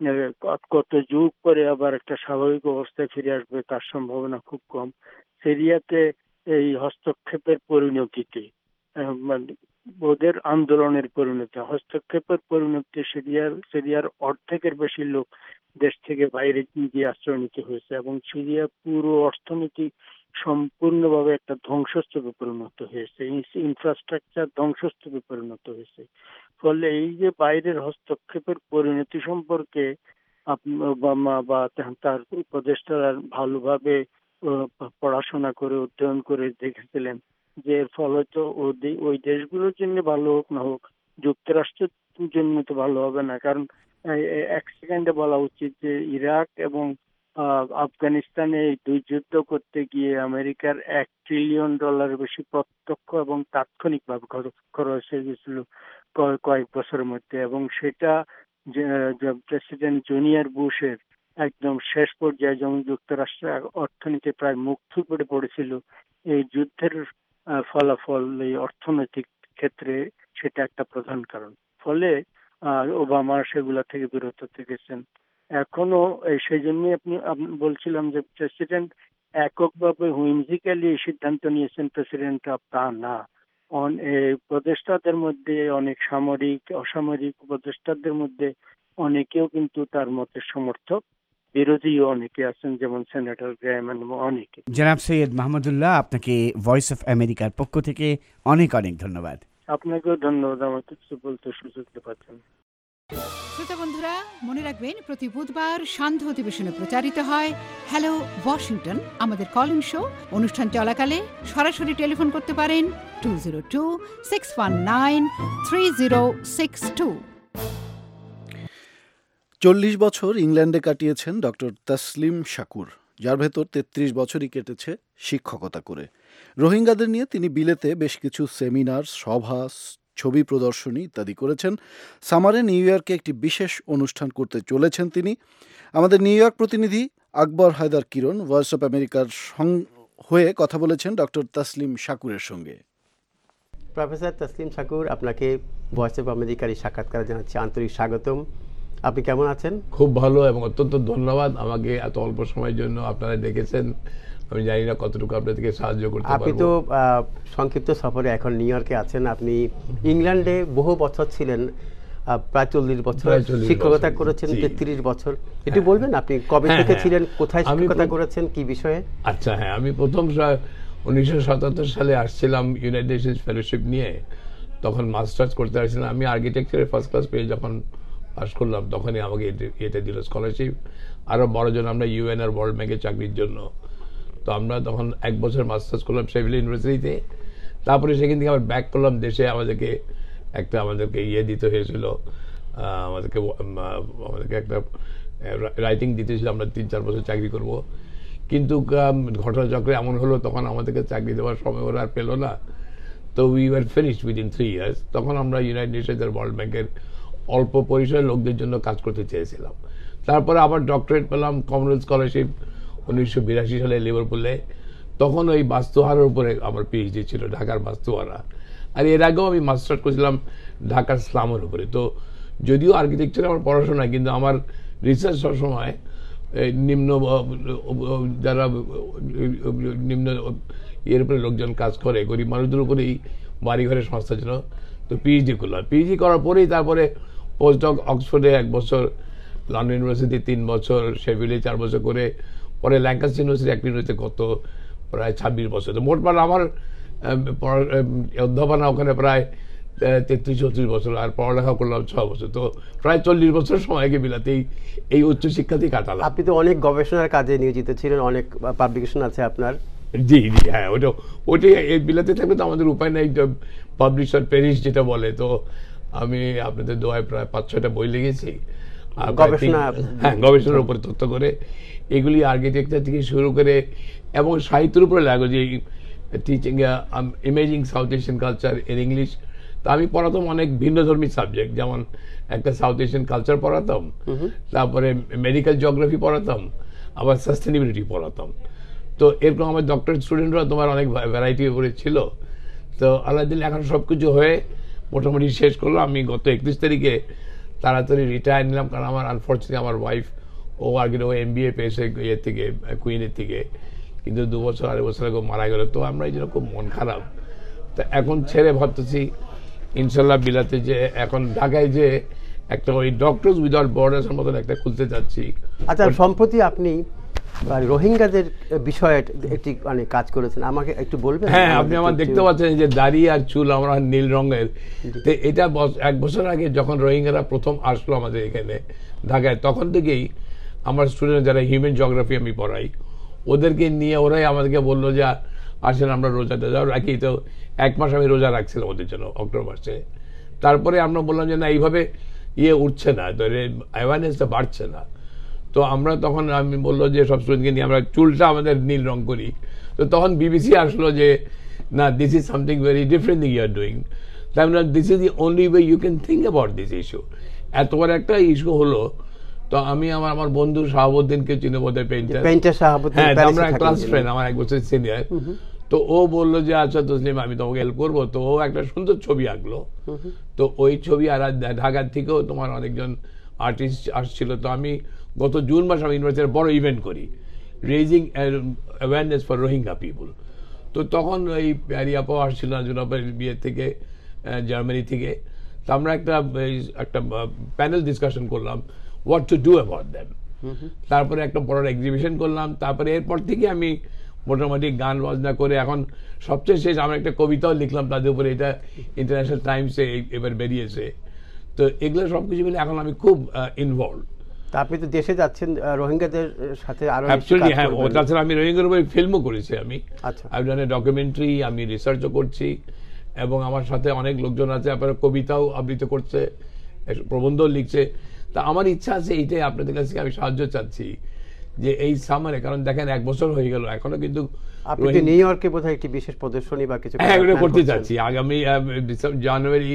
কত যুগ পরে আবার একটা স্বাভাবিক অবস্থায় ফিরে আসবে তার সম্ভাবনা খুব কম। সিরিয়াতে এই হস্তক্ষেপের পরিণতিতে মানে ওদের আন্দোলনের পরিণতি, হস্তক্ষেপের পরিণতি সিরিয়ার অর্ধেকের বেশি লোক দেশ থেকে বাইরে গিয়ে আশ্রয় নিতে হয়েছে এবং সিরিয়া পুরো অর্থনীতি সম্পূর্ণভাবে একটা ধ্বংসস্তূপে পরিণত হয়েছে, ইনফ্রাস্ট্রাকচার ধ্বংসস্তূপে পরিণত হয়েছে। ফলে এই যে বাইরের হস্তক্ষেপের পরিণতি সম্পর্কে ওবামা বা তার উপদেষ্টারা ভালোভাবে পড়াশোনা করে অধ্যয়ন করে দেখেছিলেন যে এর ফলে তো ওই দেশগুলোর জন্য ভালো হোক না হোক, যুক্তরাষ্ট্রের জন্য তো ভালো হবে না। কারণ এক সেকেন্ডে বলা উচিত যে ইরাক এবং আফগানিস্তানে এই দুই যুদ্ধ করতে গিয়ে আমেরিকার $1 ট্রিলিয়ন বেশি প্রত্যক্ষ এবং তাৎক্ষণিকভাবে খরচ হয়ে গেছিল কয়েক বছরের মধ্যে এবং সেটা প্রেসিডেন্ট জুনিয়র বুশের একদম শেষ পর্যায়ে যখন যুক্তরাষ্ট্রের অর্থনীতি প্রায় মুখ থুবড়ে পড়েছিল, এই যুদ্ধের ফলাফল এই অর্থনৈতিক ক্ষেত্রে সেটা একটা প্রধান কারণ। ফলে ওবামা সেগুলা থেকে বিরত থেকেছেন। এখনো সেই জন্যই আপনি বলছিলাম যে প্রেসিডেন্ট এককভাবে হুইমজিক্যালি এই সিদ্ধান্ত নিয়েছেন প্রেসিডেন্ট তা না, উপদেষ্টাদের মধ্যে অনেক সামরিক অসামরিক উপদেষ্টাদের মধ্যে অনেকেও কিন্তু তার মতের সমর্থক, বিরোধীও অনেকে আছেন, যেমন সেনেটর গ্র্যাম অনেকে। জনাব সৈয়দ মাহমুদুল্লাহ, আপনাকে ভয়েস অফ আমেরিকার পক্ষ থেকে অনেক অনেক ধন্যবাদ। আপনাকেও ধন্যবাদ আমাকে কিছু বলতে সুযোগ দেওয়ার জন্য। শ্রোতা বন্ধুরা, মনে রাখবেন প্রতি বুধবার সান্ধ্য অধিবেশনে প্রচারিত হয় হ্যালো ওয়াশিংটন, আমাদের কলিং শো। অনুষ্ঠান চলাকালে সরাসরি টেলিফোন করতে পারেন 202-619-3062। 40 বছর ইংল্যান্ডে কাটিয়েছেন ডক্টর তাসলিম শাকুর, যার ভেতর 33 বছরই কেটেছে শিক্ষকতা করে। রোহিঙ্গাদের নিয়ে তিনি বিলেতে বেশ কিছু সেমিনার, সভা, ছবি প্রদর্শনী ইত্যাদি করেছেন। সামারে নিউ ইয়র্কে একটি বিশেষ অনুষ্ঠান করতে চলেছেন তিনি। আমাদের নিউ ইয়র্ক প্রতিনিধি আকবর হায়দার কিরণ ভয়েস অফ আমেরিকার হয়ে কথা বলেছেন ডক্টর তাসলিম শাকুরের সঙ্গে। প্রফেসর তাসলিম শাকুর, আপনাকে ভয়েস অফ আমেরিকার এই সাক্ষাৎকারে জানাচ্ছি আন্তরিক স্বাগতম। আপনি কেমন আছেন? খুব ভালো এবং অত্যন্ত ধন্যবাদ আমাকে এত অল্প সময়ের জন্য আপনারা ডেকেছেন। আমি জানি না কতটুকু আপনাদেরকে সাহায্য করতে পারবো। আপনি তো সংক্ষিপ্ত সফরে এখন নিউ ইয়র্কে আছেন। আপনি ইংল্যান্ডে বহু বছর ছিলেন, প্রায় 40 বছর শিক্ষকতা করেছেন, 33 বছর। একটু বলবেন আপনি কবে থেকে ছিলেন, কোথায় শিক্ষকতা করেছেন, কি বিষয়ে? আচ্ছা, হ্যাঁ, আমি প্রথম 1977 সালে আসছিলাম ইউনাইটেড নেশনস ফেলোশিপ নিয়ে। তখন মাস্টার্স করতে আসছিলাম। আমি আর্কিটেকচারের ফার্স্ট ক্লাস পেয়ে যখন পাস করলাম তখনই আমাকে এটা দিল স্কলারশিপ। আরও বড় জন্য আমরা ইউএন আর ওয়ার্ল্ড ব্যাংকের চাকরির জন্য। তো আমরা তখন 1 বছর মাস্টার্স করলাম শেফিল্ড ইউনিভার্সিটিতে। তারপরে সেখান থেকে আবার ব্যাক করলাম দেশে। আমাদেরকে দিতে হয়েছিল, আমাদেরকে একটা রাইটিং দিতে ছিল, আমরা 3-4 বছর চাকরি করব। কিন্তু ঘটনাচক্রে এমন হলো তখন আমাদেরকে চাকরি দেওয়ার সময় ওরা আর পেল না। তো we were finished within 3 years. তখন আমরা ইউনাইটেড নেশনস আর ওয়ার্ল্ড ব্যাংকের অল্প পরিসরের লোকদের জন্য কাজ করতে চেয়েছিলাম। তারপরে আবার ডক্টরেট পেলাম, কমনওয়েলথ স্কলারশিপ 1982 সালে লিভারপুলে। তখন ওই বাস্তুহারার উপরে আমার পিএইচডি ছিল, ঢাকার বাস্তুহারা। আর এর আগেও আমি মাস্টার্স করেছিলাম ঢাকার স্লামের উপরে। তো যদিও আর্কিটেকচার আমার পড়াশোনা, কিন্তু আমার রিসার্চ সবসময় নিম্ন যারা নিম্ন এর উপরে লোকজন কাজ করে, গরিব মানুষদের উপরেই বাড়িঘরের সংস্থার জন্য। তো পিএইচডি করলাম। পিএইচডি করার পরেই তারপরে পোস্টডক অক্সফোর্ডে 1 বছর, লন্ডন ইউনিভার্সিটি 3 বছর, শেফিল্ডে 4 বছর করে, পরে ল্যাঙ্কাস্টার ইউনিভার্সিটি একটা ইউনিভার্সিটি প্রায় 26 বছর। তো মোটমাট আমার অধ্যাপনা ওখানে প্রায় 33-34 বছর, আর পড়ালেখা করলাম 6 বছর, তো প্রায় 40 বছর সময়কে বিলাতে এই উচ্চশিক্ষাতেই কাটালাম। আপনি তো অনেক গবেষণার কাজে নিয়োজিত ছিলেন, অনেক পাবলিকেশন আছে আপনার। জি জি, হ্যাঁ, ওটাই এই বিলাতে থাকলে তো আমাদের উপায় নেই, পাবলিশার পেরিশ যেটা বলে। তো আমি আপনাদের দোয়ায় প্রায় 5-6টা বই লিখেছি গবেষণার উপরে তথ্য করে। এগুলি আর্কিটেকচার থেকে শুরু করে এবং সাহিত্যের উপরে লাগো, যে teaching imaging south Asian culture in English. তা আমি পড়াতাম অনেক ভিন্নধর্মী সাবজেক্ট, যেমন একটা সাউথ এশিয়ান কালচার পড়াতাম, তারপরে মেডিকেল জিওগ্রাফি পড়াতাম, আবার সাস্টেনেবিলিটি পড়াতাম। তো এরকম আমার ডক্টরেট স্টুডেন্টরা তোমার অনেক ভ্যারাইটি উপরে ছিল। তো আল্লাহদিন এখন সব কিছু হয়ে মোটামুটি শেষ করলো। আমি গত 31 তারিখে তাড়াতাড়ি রিটায়ার নিলাম, কারণ আমার আনফর্চুনেটলি আমার ওয়াইফ ও MBA পেয়েছে ইয়ে থেকে, কুইনের থেকে, কিন্তু 2 বছর 2.5 বছর আগে মারা গেল। তো আমরা এই জন্য খুব মন খারাপ। তো এখন ছেড়ে ভাবতেছি ইনশাল্লাহ বিলাতে যে এখন ঢাকায় যে একটা ওই ডক্টরস উইদাউট বর্ডার্সের মতন একটা খুলতে চাচ্ছি। আচ্ছা, সম্প্রতি আপনি রোহিঙ্গাদের বিষয়ে একটি মানে কাজ করেছেন, আমাকে একটু বলবেন? হ্যাঁ, আপনি আমার দেখতে পাচ্ছেন যে দাড়ি আর চুল আমরা নীল রঙের। তো এটা 1 বছর আগে যখন রোহিঙ্গারা প্রথম আসলো আমাদের এখানে ঢাকায়, তখন থেকেই আমার স্টুডেন্ট যারা হিউম্যান জিওগ্রাফি আমি পড়াই, ওদেরকে নিয়ে ওরাই আমাদেরকে বললো যে আসেন আমরা রোজাটা যাও রাখি। তো 1 মাস আমি রোজা রাখছিলাম ওদের জন্য, অক্টোবর মাসে। তারপরে আমরা বললাম যে না, এইভাবে উঠছে না, তো অ্যাওয়ারনেসটা বাড়ছে না। তো আমরা তখন আমি বললো যে সব স্টুডেন্টকে নিয়ে আমরা চুলটা আমাদের নীল রং করি। তো তখন BBC আসলো যে না, this is something very different thing you are doing. তাই আমরা this is the only way you can think about this issue. এত বড় একটা ইস্যু হলো। তো আমি আমার বন্ধু শাহাবুদ্দিনকে চিনে, বোধ হয় পেইন্টার শাহাবুদ্দিন, হ্যাঁ, আমরা ক্লাস ফ্রেন্ড, আমার 1 বছর সিনিয়র। তো ও বললো যে আচ্ছা তসলিম, আমি তোমাকে হেল্প করবো। তো ও একটা সুন্দর ছবি আঁকলো। তো ওই ছবি আর ঢাকার থেকেও তোমার অনেকজন আর্টিস্ট আসছিল। তো আমি গত জুন মাসে আমি ইউনিভার্সিটির বড় ইভেন্ট করি, raising awareness for Rohingya people. তো তখন ওই প্যারিয়াপো আসছিল জুনাপের বিয়ে থেকে, জার্মানি থেকে। তো আমরা একটা প্যানেল ডিসকাশন করলাম, what to do about them. তারপরে একটা বড় এক্সিবিশন করলাম। তারপরে এরপর থেকে আমি মোটামুটি গান বাজনা করে, এখন সবচেয়ে শেষ আমরা একটা কবিতাও লিখলাম তাদের উপরে, এটা ইন্টারন্যাশনাল টাইমসে এবার বেরিয়েছে। তো এগুলো সব কিছু মিলে এখন আমি খুব ইনভলভ। তা আপনি তো দেশে যাচ্ছেন রোহিঙ্গাদের সাথে আরো? অ্যাকচুয়ালি হ্যাঁ, তাছাড়া আমি রোহিঙ্গার উপরে ফিল্মও করেছি। আমি ডকুমেন্টারি, আমি রিসার্চও করছি, এবং আমার সাথে অনেক লোকজন আছে, আপনার কবিতাও আবৃত্তি করছে, প্রবন্ধও লিখছে। তা আমার ইচ্ছা আছে এইটাই, আপনাদের কাছে আমি সাহায্য চাচ্ছি যে এই সামারে, কারণ দেখেন 1 বছর হয়ে গেল এখনো কিন্তু আপনি নিউ ইয়র্কে বোধহয় একটি বিশেষ প্রদর্শনী বা কিছু করতে চাচ্ছি আগামী জানুয়ারি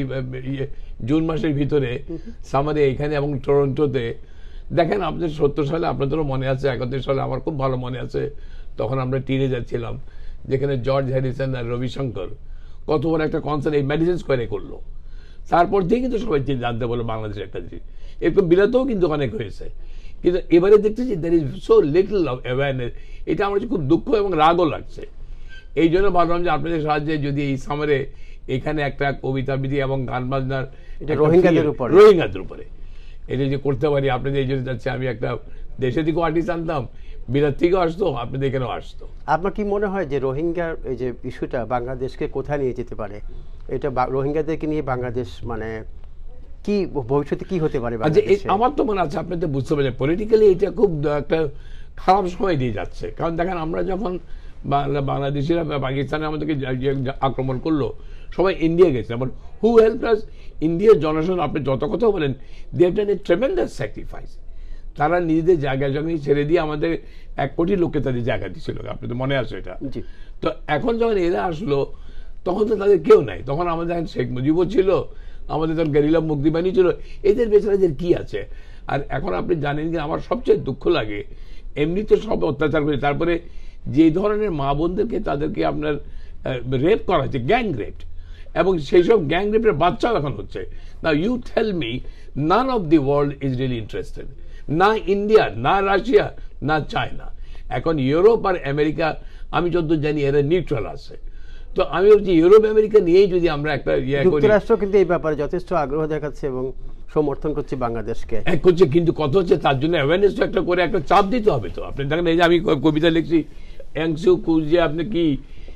জুন মাসের ভিতরে সামারে এখানে এবং টরন্টোতে। দেখেন আপনাদের 70 সালে, আপনাদেরও মনে আছে, 71 সালে আমার খুব ভালো মনে আছে, তখন আমরা টিনেজার ছিলাম, যেখানে জর্জ হ্যারিসন আর রবিশঙ্কর কত বড় একটা কনসার্ট এই ম্যাডিসন স্কোয়ারে করলো। তারপর দিয়ে কিন্তু সবাই জানতে বললো বাংলাদেশের একটা জিনিস। এরকম বিলাতেও কিন্তু অনেক হয়েছে, কিন্তু এবারে দেখতেছি there is so little of awareness. এটা আমার খুব দুঃখ এবং রাগও লাগছে। এই জন্য ভাবলাম যে আপনাদের সাহায্যে যদি এই সামারে এখানে একটা কবিতা আবৃত্তি এবং গান বাজনার রোহিঙ্গাদের উপরে এটা যে করতে পারি, আপনাদের এই জন্য যাচ্ছে আমি একটা দেশে থেকেও আর্টিস্ট আনতাম, বিলাত থেকেও আসতো, আপনাদের এখানেও আসতো। আপনার কি মনে হয় যে রোহিঙ্গার এই যে ইস্যুটা বাংলাদেশকে কোথায় নিয়ে যেতে পারে? এটা রোহিঙ্গাদেরকে নিয়ে বাংলাদেশ মানে কি ভবিষ্যতে কি হতে পারে? আমার তো মনে আছে, আপনি তো বুঝতে পারছেন পলিটিক্যালি এটা খুব একটা খারাপ সময় দিয়ে যাচ্ছে। কারণ দেখেন, আমরা যখন বাংলাদেশিরা পাকিস্তানে আমাদেরকে আক্রমণ করলো, সবাই ইন্ডিয়া গেছে। আবার হু হেল্প আস? ইন্ডিয়ার জনসাধারণ, আপনি যত কথা বলেন, they have done a tremendous sacrifice. তারা নিজেদের জায়গা জমি ছেড়ে দিয়ে আমাদের 1 কোটি লোককে তাদের জায়গা দিচ্ছিল, আপনি তো মনে আছে এটা। তো এখন যখন এরা আসলো, তখন তো তাদের কেউ নাই। তখন আমাদের শেখ মুজিবও ছিল, আমাদের তখন গেরিলা মুক্তি বাহিনী ছিল, এদের বেচারাদের কি আছে? আর এখন আপনি জানেন যে আমার সবচেয়ে দুঃখ লাগে, এমনিতে সব অত্যাচার করে, তারপরে যে ধরনের মা বোনদেরকে তাদেরকে আপনার রেপ করা হচ্ছে, গ্যাং রেপ, এবং সেই সব গ্যাং রেপের বাচ্চাও এখন হচ্ছে। Now you tell me, none of the world is really interested, না ইন্ডিয়া, না রাশিয়া, না চায়না। এখন ইউরোপ আর আমেরিকা, আমি যত জানি এরা নিউট্রাল আছে। তো আমি বলছি ইউরোপ আমেরিকা নিয়েই যদি আমরা একটা যুক্তরাষ্ট্র কিন্তু এই ব্যাপারে যথেষ্ট আগ্রহ দেখাচ্ছে এবং সমর্থন করছে বাংলাদেশকে করছে, কিন্তু কত হচ্ছে তার জন্য অ্যাওয়ারনেস একটা করে একটা চাপ দিতে হবে। তো আপনি দেখেন, এই যে আমি কবিতা লিখছি, অ্যাংসু কুজে আপনি কি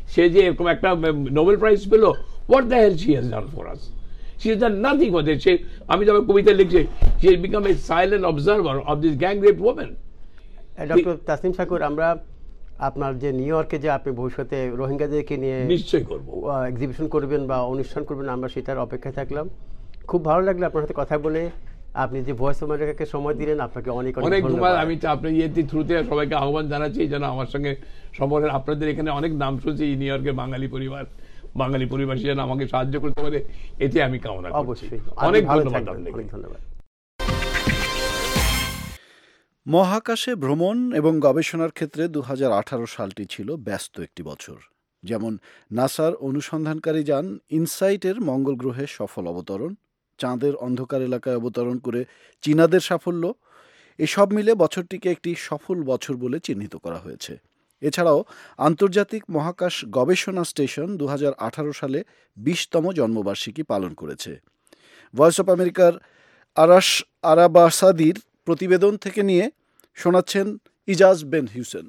সে যে এরকম একটা নোবেল প্রাইজ পেল, what the hell she has done for us? She has done nothing for that. আমি যখন কবিতা লিখছি, she has become a silent observer of this gang rape women. Doctor Tasnim Shakur, আমরা আপনার যে নিউ ইয়র্কে যে আপনি ভবিষ্যতে রোহিঙ্গাদেরকে নিয়ে নিশ্চয়ই করব, এক্সিবিশন করবেন বা অনুষ্ঠান করবেন, আমরা সেটার অপেক্ষায় থাকলাম। খুব ভালো লাগলো আপনার সাথে কথা বলে। আপনি যে ভয়েস অফ আমেরিকাকে সময় দিলেন, আপনাকে অনেক অনেক ধন্যবাদ। আমি আপনার থ্রুতে সবাইকে আহ্বান জানাচ্ছি যেন আমার সঙ্গে সম্পর্কে, আপনাদের এখানে অনেক নাম শুনছি নিউ ইয়র্কের বাঙালি পরিবাসী যেন আমাকে সাহায্য করতে পারে, এতে আমি কামনা করছি। অবশ্যই, অনেক ধন্যবাদ। অনেক ধন্যবাদ। মহাকাশে ভ্রমণ এবং গবেষণার ক্ষেত্রে 2018 সালটি ছিল ব্যস্ত একটি বছর। যেমন নাসার অনুসন্ধানকারী যান ইনসাইটের মঙ্গল গ্রহে সফল অবতরণ, চাঁদের অন্ধকার এলাকায় অবতরণ করে চীনাদের সাফল্য, এসব মিলে বছরটিকে একটি সফল বছর বলে চিহ্নিত করা হয়েছে। এছাড়াও আন্তর্জাতিক মহাকাশ গবেষণা স্টেশন 2018 সালে 20তম জন্মবার্ষিকী পালন করেছে। ভয়েস অফ আমেরিকার আরাশ আরাবাসাদির প্রতিবেদন থেকে নিয়ে শোনাচ্ছেন ইজাজ বেন হিউসেন।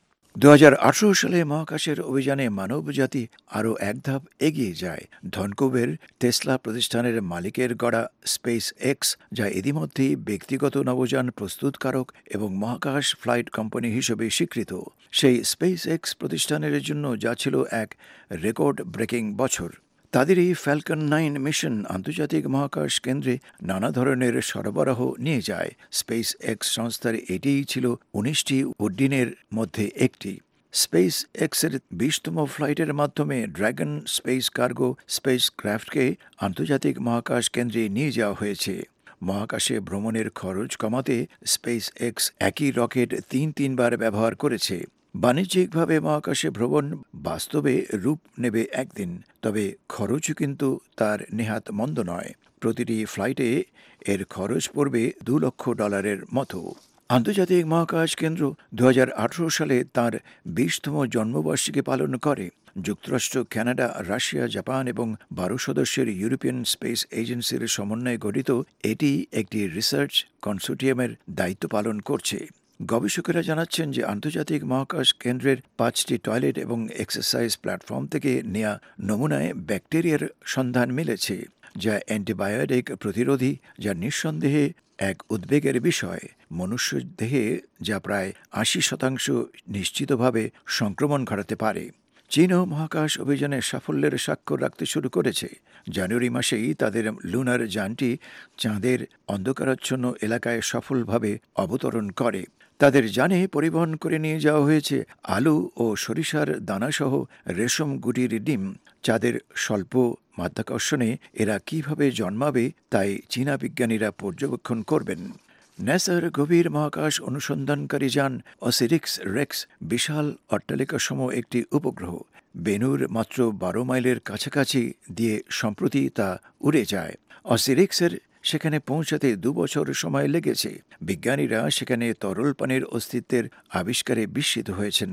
2018 সালে মহাকাশের অভিযানে মানবজাতি আরও এক ধাপ এগিয়ে যায়। ভ্যানকুভার টেসলা প্রতিষ্ঠানের মালিকের গড়া স্পেস এক্স, যা ইতিমধ্যেই ব্যক্তিগত নভোযান প্রস্তুতকারক এবং মহাকাশ ফ্লাইট কোম্পানি হিসেবে স্বীকৃত। সেই স্পেস এক্স প্রতিষ্ঠানের জন্য যা ছিল এক রেকর্ড ব্রেকিং বছর। তাদেরই ফ্যালকন 9 মিশন আন্তর্জাতিক মহাকাশ কেন্দ্রে নানা ধরনের সরবরাহ নিয়ে যায়। স্পেস এক্স সংস্থার এটিই ছিল 19টি উড্ডীনের মধ্যে একটি। স্পেস এক্সের 20তম ফ্লাইটের মাধ্যমে ড্র্যাগন স্পেস কার্গো স্পেস ক্রাফটকে আন্তর্জাতিক মহাকাশ কেন্দ্রে নিয়ে যাওয়া হয়েছে। মহাকাশে ভ্রমণের খরচ কমাতে স্পেস এক্স একই রকেট 3বার ব্যবহার করেছে। বাণিজ্যিকভাবে মহাকাশে ভ্রমণ বাস্তবে রূপ নেবে একদিন, তবে খরচও কিন্তু তার নেহাত মন্দ নয়। প্রতিটি ফ্লাইটে এর খরচ পড়বে $2 লক্ষ মতো। আন্তর্জাতিক মহাকাশ কেন্দ্র 2018 সালে তার 20তম জন্মবার্ষিকী পালন করে। যুক্তরাষ্ট্র, কানাডা, রাশিয়া, জাপান এবং 12 সদস্যের ইউরোপিয়ান স্পেস এজেন্সির সমন্বয়ে গঠিত এটি একটি রিসার্চ কনসোর্টিয়ামের দায়িত্ব পালন করছে। গবেষকেরা জানাচ্ছেন যে আন্তর্জাতিক মহাকাশ কেন্দ্রের 5টি টয়লেট এবং এক্সারসাইজ প্ল্যাটফর্ম থেকে নেয়া নমুনায় ব্যাকটেরিয়ার সন্ধান মিলেছে, যা অ্যান্টিবায়োটিক প্রতিরোধী, যা নিঃসন্দেহে এক উদ্বেগের বিষয়। মনুষ্য দেহে যা প্রায় 80% নিশ্চিতভাবে সংক্রমণ ঘটাতে পারে। চীনও মহাকাশ অভিযানে সাফল্যের স্বাক্ষর রাখতে শুরু করেছে। জানুয়ারি মাসেই তাদের লুনার যানটি চাঁদের অন্ধকারাচ্ছন্ন এলাকায় সফলভাবে অবতরণ করে। তাদের যানে পরিবহন করে নিয়ে যাওয়া হয়েছে আলু ও সরিষার দানাসহ রেশম গুটির ডিম। চাঁদের স্বল্প মাধ্যাকর্ষণে এরা কিভাবে জন্মাবে তাই চীনা বিজ্ঞানীরা পর্যবেক্ষণ করবেন। ন্যাসার গভীর মহাকাশ অনুসন্ধানকারী যান অসিরিক্স রেক্স বিশাল অট্টালিকাসম একটি উপগ্রহ। বেনুর মাত্র 12 মাইলের কাছাকাছি দিয়ে সম্প্রতি তা উড়ে যায়। অসিরিক্সের সেখানে পৌঁছাতে 2 বছর সময় লেগেছে। বিজ্ঞানীরা সেখানে তরল পানির অস্তিত্বের আবিষ্কারে বিস্মিত হয়েছেন।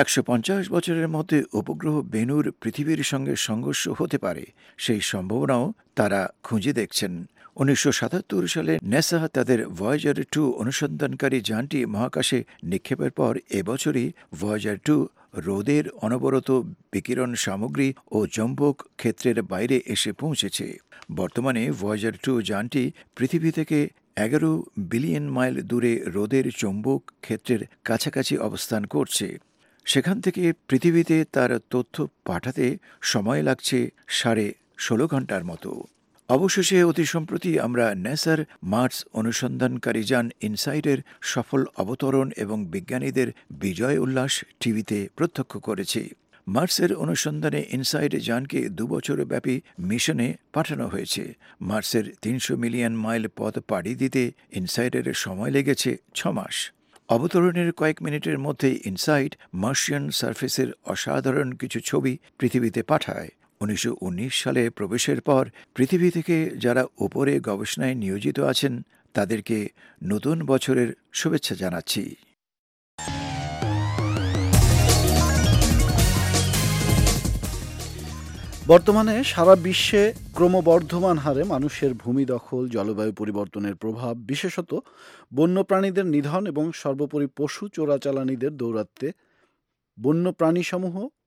150 বছরের মধ্যে উপগ্রহ বেনুর পৃথিবীর সঙ্গে সংঘর্ষ হতে পারে, সেই সম্ভাবনাও তারা খুঁজে দেখছেন। 1977 সালে ন্যাসা তাদের ভয়েজার 2 অনুসন্ধানকারী যানটি মহাকাশে নিক্ষেপের পর এবছরই ভয়েজার 2 রোদের অনবরত বিকিরণ সামগ্রী ও চৌম্বক ক্ষেত্রের বাইরে এসে পৌঁছেছে। বর্তমানে ভয়েজার 2 যানটি পৃথিবী থেকে 11 বিলিয়ন মাইল দূরে রোদের চৌম্বক ক্ষেত্রের কাছাকাছি অবস্থান করছে। সেখান থেকে পৃথিবীতে তার তথ্য পাঠাতে সময় লাগছে 16.5 ঘন্টার মতো। অবশেষে অতি সম্প্রতি আমরা ন্যাসার মার্স অনুসন্ধানকারী যান ইনসাইটের সফল অবতরণ এবং বিজ্ঞানীদের বিজয় উল্লাস টিভিতে প্রত্যক্ষ করেছি। মার্সের অনুসন্ধানে ইনসাইট যানকে 2 বছরব্যাপী মিশনে পাঠানো হয়েছে। মার্সের 300 মিলিয়ন মাইল পথ পাড়ি দিতে ইনসাইটের সময় লেগেছে 6 মাস। অবতরণের কয়েক মিনিটের মধ্যে ইনসাইট মার্শিয়ান সারফেসের অসাধারণ কিছু ছবি পৃথিবীতে পাঠায়। 1919 সালে প্রবেশের পর পৃথিবী থেকে যারা উপরে গবেষণায় নিয়োজিত আছেন তাদেরকে নতুন বছরের শুভেচ্ছা জানাচ্ছি। বর্তমানে সারা বিশ্বে ক্রমবর্ধমান হারে মানুষের ভূমি দখল, জলবায়ু পরিবর্তনের প্রভাব, বিশেষত বন্যপ্রাণীদের নিধন এবং সর্বোপরি পশু চোরাচালানিদের দৌরাত্ম্যে বন্যপ্রাণীসমূহ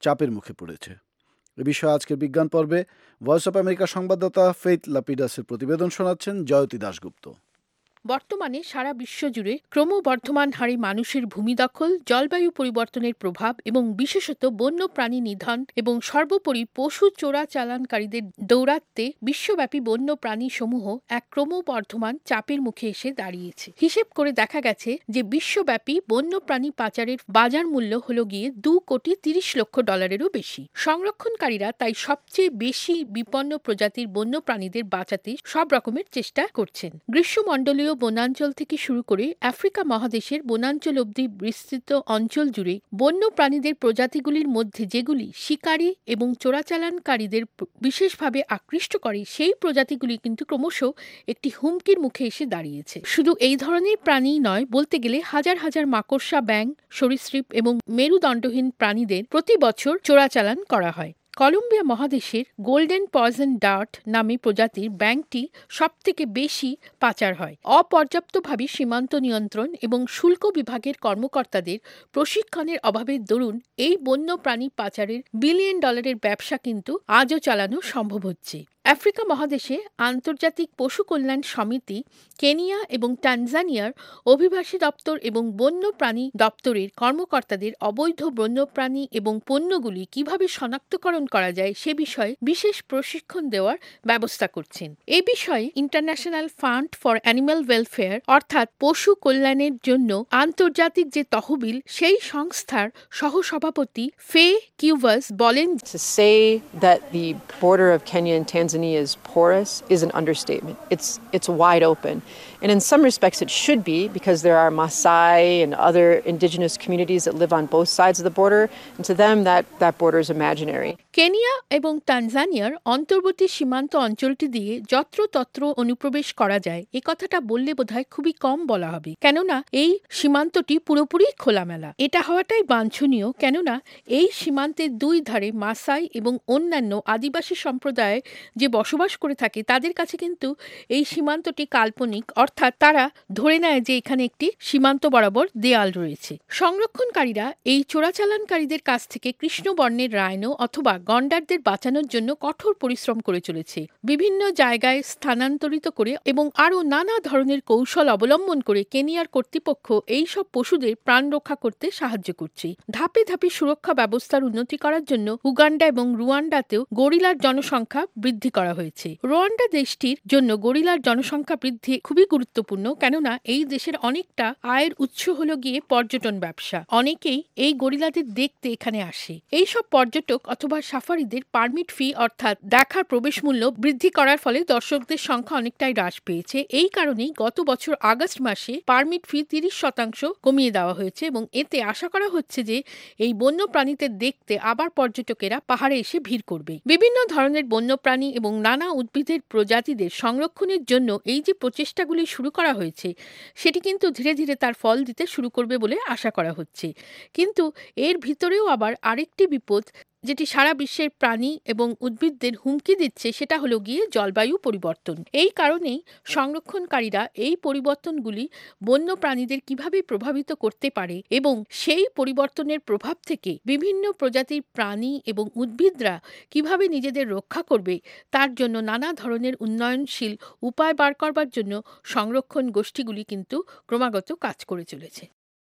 চাপের মুখে পড়েছে। এ বিষয়ে আজকের বিজ্ঞান পর্বে ভয়েস অব আমেরিকা সংবাদদাতা ফেইথ লাপিডাসের প্রতিবেদন শোনাচ্ছেন জয়তী দাশগুপ্ত। বর্তমানে সারা বিশ্বজুড়ে ক্রমবর্ধমান হারে মানুষের ভূমি দখল, জলবায়ু পরিবর্তনের প্রভাব এবং বিশেষত বন্য প্রাণী নিধন এবং সর্বোপরি পশু চোরাচালানকারীদের দৌরাত্ম্যে বিশ্বব্যাপী বন্য প্রাণী সমূহ এক ক্রমবর্ধমান চাপের মুখে এসে দাঁড়িয়েছে। হিসেব করে দেখা গেছে যে বিশ্বব্যাপী বন্য প্রাণী পাচারের বাজার মূল্য হল গিয়ে $2.30 কোটি বেশি। সংরক্ষণকারীরা তাই সবচেয়ে বেশি বিপন্ন প্রজাতির বন্য প্রাণীদের বাঁচাতে সব রকমের চেষ্টা করছেন। গ্রীষ্মমণ্ডলীয় বনাঞ্চল থেকে শুরু করে আফ্রিকা মহাদেশের বনাঞ্চল অবধি বিস্তৃত অঞ্চল জুড়ে বন্য প্রাণীদের প্রজাতিগুলির মধ্যে যেগুলি শিকারী এবং চোরাচালানকারীদের বিশেষভাবে আকৃষ্ট করে, সেই প্রজাতিগুলি কিন্তু ক্রমশ একটি হুমকির মুখে এসে দাঁড়িয়েছে। শুধু এই ধরনের প্রাণী নয়, বলতে গেলে হাজার হাজার মাকড়সা, ব্যাঙ, সরীসৃপ এবং মেরুদণ্ডহীন প্রাণীদের প্রতি বছর চোরাচালান করা হয়। কলম্বিয়া মহাদেশের গোল্ডেন পয়জন ডার্ট নামে প্রজাতির ব্যাঙটি সবথেকে বেশি পাচার হয়। অপর্যাপ্তভাবে সীমান্ত নিয়ন্ত্রণ এবং শুল্ক বিভাগের কর্মকর্তাদের প্রশিক্ষণের অভাবের দরুন এই বন্য প্রাণী পাচারের $বিলিয়ন ব্যবসা কিন্তু আজও চালানো সম্ভব হচ্ছে। আফ্রিকা মহাদেশে আন্তর্জাতিক পশু কল্যাণ সমিতি, কেনিয়া এবং টানজানিয়ার অভিবাসী দপ্তর এবং বন্য প্রাণী দপ্তরের কর্মকর্তাদের অবৈধ বন্যপ্রাণী এবং পণ্যগুলি কিভাবে শনাক্তকরণ করা যায় সে বিষয়ে বিশেষ প্রশিক্ষণ দেওয়ার ব্যবস্থা করছেন। এ বিষয়ে International Fund for Animal Welfare অর্থাৎ পশু কল্যাণের জন্য আন্তর্জাতিক যে তহবিল, সেই সংস্থার সহসভাপতি ফে কিউভাস বলেন, To say that the border of Kenya and Tanzania is porous is an understatement. It's wide open. And in some respects it should be, because there are Maasai and other indigenous communities that live on both sides of the border, and to them that border is imaginary. Kenya এবং টানজানিয়ার অন্তর্বর্তী সীমান্ত অঞ্চলটি দিয়ে যত্রতত্র অনুপ্রবেশ করা যায়, এ কথাটা বললে বোধহয় খুবই কম বলা হবে, কেননা এই সীমান্তটি পুরোপুরি খোলামেলা। এটা হওয়াটাই বাঞ্ছনীয়, কেননা এই সীমান্তের দুই ধারে মাসাই এবং অন্যান্য আদিবাসী সম্প্রদায় যে বসবাস করে থাকে, তাদের কাছে কিন্তু এই সীমান্তটি কাল্পনিক, অর্থাৎ তারা ধরে নেয় যে এখানে একটি সীমান্ত বরাবর দেয়াল রয়েছে। সংরক্ষণকারীরা এই চোরাচালানকারীদের কাছ থেকে কৃষ্ণবর্ণের রাইনো অথবা গন্ডারদের বাঁচানোর জন্য কঠোর পরিশ্রম করে চলেছে। বিভিন্ন জায়গায় স্থানান্তরিত করে এবং আরও নানা ধরনের কৌশল অবলম্বন করে কেনিয়ার কর্তৃপক্ষ এই সব পশুদের প্রাণ রক্ষা করতে সাহায্য করছে। ধাপে ধাপে সুরক্ষা ব্যবস্থার উন্নতি করার জন্য উগান্ডা এবং রুয়ান্ডাতেও গরিলার জনসংখ্যা বৃদ্ধি করা হয়েছে। রুয়ান্ডা দেশটির জন্য গরিলার জনসংখ্যা বৃদ্ধি খুবই গুরুত্বপূর্ণ, কেননা এই দেশের অনেকটা আয়ের উৎস হল গিয়ে পর্যটন ব্যবসা। অনেকেই এই গরিলাদের দেখতে এখানে আসে। এই সব পর্যটক অথবা সাফারিদের পারমিট ফি অর্থাৎ দেখার প্রবেশ মূল্য বৃদ্ধি করার ফলে দর্শকদের সংখ্যা অনেকটাই হ্রাস পেয়েছে। এই কারণেই গত বছর আগস্ট মাসে পারমিট ফি 30% কমিয়ে দেওয়া হয়েছে এবং এতে আশা করা হচ্ছে যে এই বন্য প্রাণীদের দেখতে আবার পর্যটকেরা পাহাড়ে এসে ভিড় করবে। বিভিন্ন ধরনের বন্যপ্রাণী এবং নানা উদ্ভিদের প্রজাতিদের সংরক্ষণের জন্য এই যে প্রচেষ্টাগুলি শুরু করা হয়েছে, সেটি কিন্তু ধীরে ধীরে তার ফল দিতে শুরু করবে বলে আশা করা হচ্ছে। কিন্তু এর ভিতরেও আবার আরেকটি বিপদ যেটি সারা বিশ্বের প্রাণী এবং উদ্ভিদদের হুমকি দিচ্ছে, সেটা হলো গিয়ে জলবায়ু পরিবর্তন। এই কারণেই সংরক্ষণকারীরা এই পরিবর্তনগুলি বন্য প্রাণীদের কিভাবে প্রভাবিত করতে পারে এবং সেই পরিবর্তনের প্রভাব থেকে বিভিন্ন প্রজাতির প্রাণী এবং উদ্ভিদরা কিভাবে নিজেদের রক্ষা করবে, তার জন্য নানা ধরনের উন্নয়নশীল উপায় বার করবার জন্য সংরক্ষণ গোষ্ঠীগুলি কিন্তু ক্রমাগত কাজ করে চলেছে।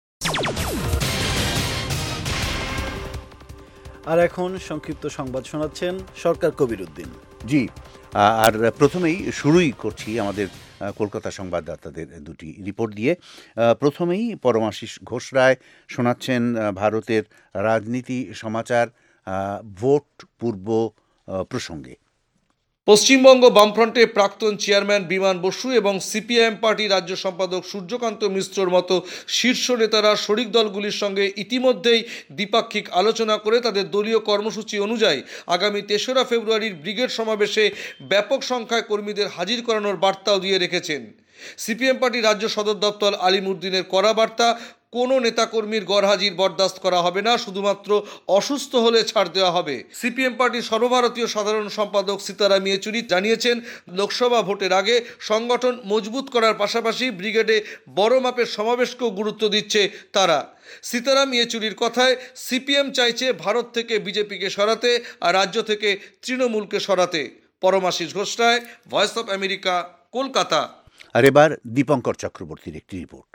আর এখন সংক্ষিপ্ত সংবাদ শোনাচ্ছেন সরকার কবির উদ্দিন। জি, আর প্রথমেই শুরুই করছি আমাদের কলকাতা সংবাদদাতাদের দুটি রিপোর্ট দিয়ে। প্রথমেই পরমাশিস ঘোষ রায় শোনাচ্ছেন ভারতের রাজনীতি সমাচার ভোট পূর্ব প্রসঙ্গে। পশ্চিমবঙ্গ বামফ্রন্টের প্রাক্তন চেয়ারম্যান বিমান বসু এবং সিপিআইএম পার্টি রাজ্য সম্পাদক সূর্যকান্ত মিশ্রর মতো শীর্ষ নেতারা শরিক দলগুলির সঙ্গে ইতিমধ্যেই দ্বিপাক্ষিক আলোচনা করে তাদের দলীয় কর্মসূচি অনুযায়ী আগামী 3রা ফেব্রুয়ারির ব্রিগেড সমাবেশে ব্যাপক সংখ্যায় কর্মীদের হাজির করানোর বার্তাও দিয়ে রেখেছেন। সিপিএম পার্টি রাজ্য সদর দপ্তর আলিমুদ্দিনের কড়া বার্তা, কোনো নেতাকর্মীর গরহাজির বরদাস্ত করা হবে না, শুধুমাত্র অসুস্থ হলে ছাড় দেওয়া হবে। সিপিএম পার্টির সর্বভারতীয় সাধারণ সম্পাদক সীতারাম ইয়েচুরি জানিয়েছেন, লোকসভা ভোটের আগে সংগঠন মজবুত করার পাশাপাশি ব্রিগেডে বড় মাপের সমাবেশকেও গুরুত্ব দিচ্ছে তারা। সীতারাম ইয়েচুরির কথায়, সিপিএম চাইছে ভারত থেকে বিজেপিকে সরাতে আর রাজ্য থেকে তৃণমূলকে সরাতে। Paramashis Ghosh Roy, Voice of America, Kolkata. আর এবার দীপঙ্কর চক্রবর্তীর একটি রিপোর্ট।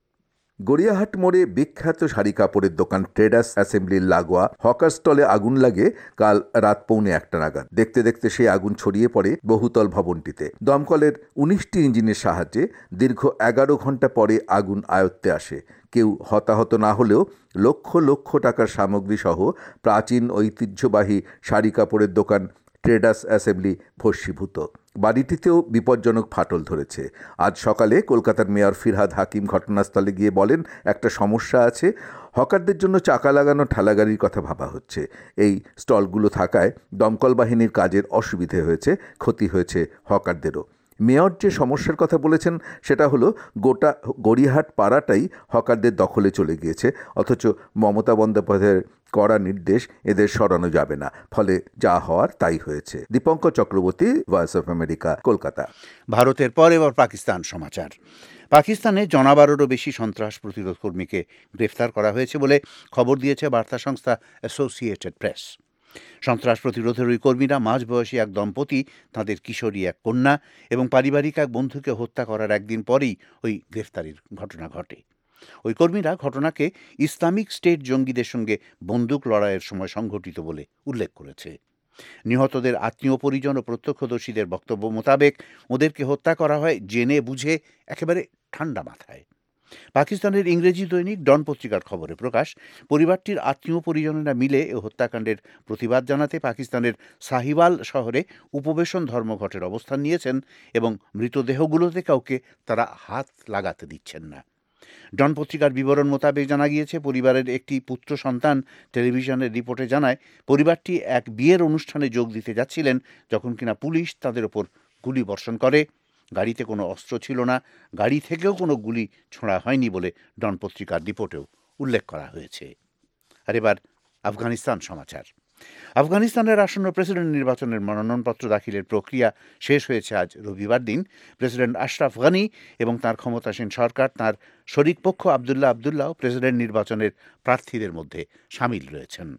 গড়িয়াহাট মোড়ে বিখ্যাত শাড়ি কাপড়ের দোকান ট্রেডার্স অ্যাসেম্বলির লাগোয়া হকার স্টলে আগুন লাগে কাল রাত 1:45 নাগাদ। দেখতে দেখতে সেই আগুন ছড়িয়ে পড়ে বহুতল ভবনটিতে। দমকলের 19টি ইঞ্জিনের সাহায্যে দীর্ঘ 11 ঘন্টা পরে আগুন আয়ত্তে আসে। কেউ হতাহত না হলেও লক্ষ লক্ষ টাকার সামগ্রী সহ প্রাচীন ঐতিহ্যবাহী শাড়ি কাপড়ের দোকান ট্রেডার্স অ্যাসেম্বলি ভস্মীভূত। বাড়িটিতেও বিপজ্জনক ফাটল ধরেছে। আজ সকালে কলকাতার মেয়র ফিরহাদ হাকিম ঘটনাস্থলে গিয়ে বলেন, একটা সমস্যা আছে, হকারদের জন্য চাকা লাগানো ঠেলাগাড়ির কথা ভাবা হচ্ছে। এই স্টলগুলো থাকায় দমকল বাহিনীর কাজের অসুবিধে হয়েছে, ক্ষতি হয়েছে হকারদেরও। মেয়র যে সমস্যার কথা বলেছেন সেটা হলো গোটা গড়িয়াহাট পাড়াটাই হকারদের দখলে চলে গিয়েছে, অথচ মমতা বন্দ্যোপাধ্যায়ের কড়া নির্দেশ এদের সরানো যাবে না, ফলে যা হওয়ার তাই হয়েছে। Dipankar Chakraborty, Voice of America, Kolkata. ভারতের পর এবার পাকিস্তান সমাচার। পাকিস্তানে 12-এরও বেশি সন্ত্রাস প্রতিরোধ কর্মীকে গ্রেফতার করা হয়েছে বলে খবর দিয়েছে বার্তা সংস্থা অ্যাসোসিয়েটেড প্রেস। সন্ত্রাস প্রতিরোধের ওই কর্মীরা মাঝবয়সী এক দম্পতি, তাঁদের কিশোরী এক কন্যা এবং পারিবারিক এক বন্ধুকে হত্যা করার একদিন পরেই ওই গ্রেফতারির ঘটনা ঘটে। ওই কর্মীরা ঘটনাকে ইসলামিক স্টেট জঙ্গিদের সঙ্গে বন্দুক লড়াইয়ের সময় সংঘটিত বলে উল্লেখ করেছে। নিহতদের আত্মীয় পরিজন ও প্রত্যক্ষদর্শীদের বক্তব্য মোতাবেক ওদেরকে হত্যা করা হয় জেনে বুঝে, একেবারে ঠান্ডা মাথায়। পাকিস্তানের ইংরেজি দৈনিক ডন পত্রিকার খবরে প্রকাশ, পরিবারটির আত্মীয় পরিজনেরা মিলে এ হত্যাকাণ্ডের প্রতিবাদ জানাতে পাকিস্তানের সাহিওয়াল শহরে উপবেশন ধর্মঘটের অবস্থান নিয়েছেন এবং মৃতদেহগুলোতে কাউকে তারা হাত লাগাতে দিচ্ছেন না। ডন পত্রিকার বিবরণ মোতাবেক জানা গিয়েছে, পরিবারের একটি পুত্র সন্তান টেলিভিশনের রিপোর্টে জানায়, পরিবারটি এক বিয়ের অনুষ্ঠানে যোগ দিতে যাচ্ছিলেন যখন কিনা পুলিশ তাদের ওপর গুলি বর্ষণ করে। গাড়িতে কোনো অস্ত্র ছিল না, গাড়ি থেকেও কোনো গুলি ছোঁড়া হয়নি বলে ডন পত্রিকার রিপোর্টেও উল্লেখ করা হয়েছে। আর এবার আফগানিস্তান সমাচার। আফগানিস্তানের আসন্ন প্রেসিডেন্ট নির্বাচনের মনোনয়নপত্র দাখিলের প্রক্রিয়া শেষ হয়েছে আজ রবিবার দিন। প্রেসিডেন্ট আশরাফ গানি এবং তার ক্ষমতাসীন সরকার তার শরিক পক্ষ আবদুল্লাহ প্রেসিডেন্ট নির্বাচনের প্রার্থীদের মধ্যে সামিল রয়েছেন।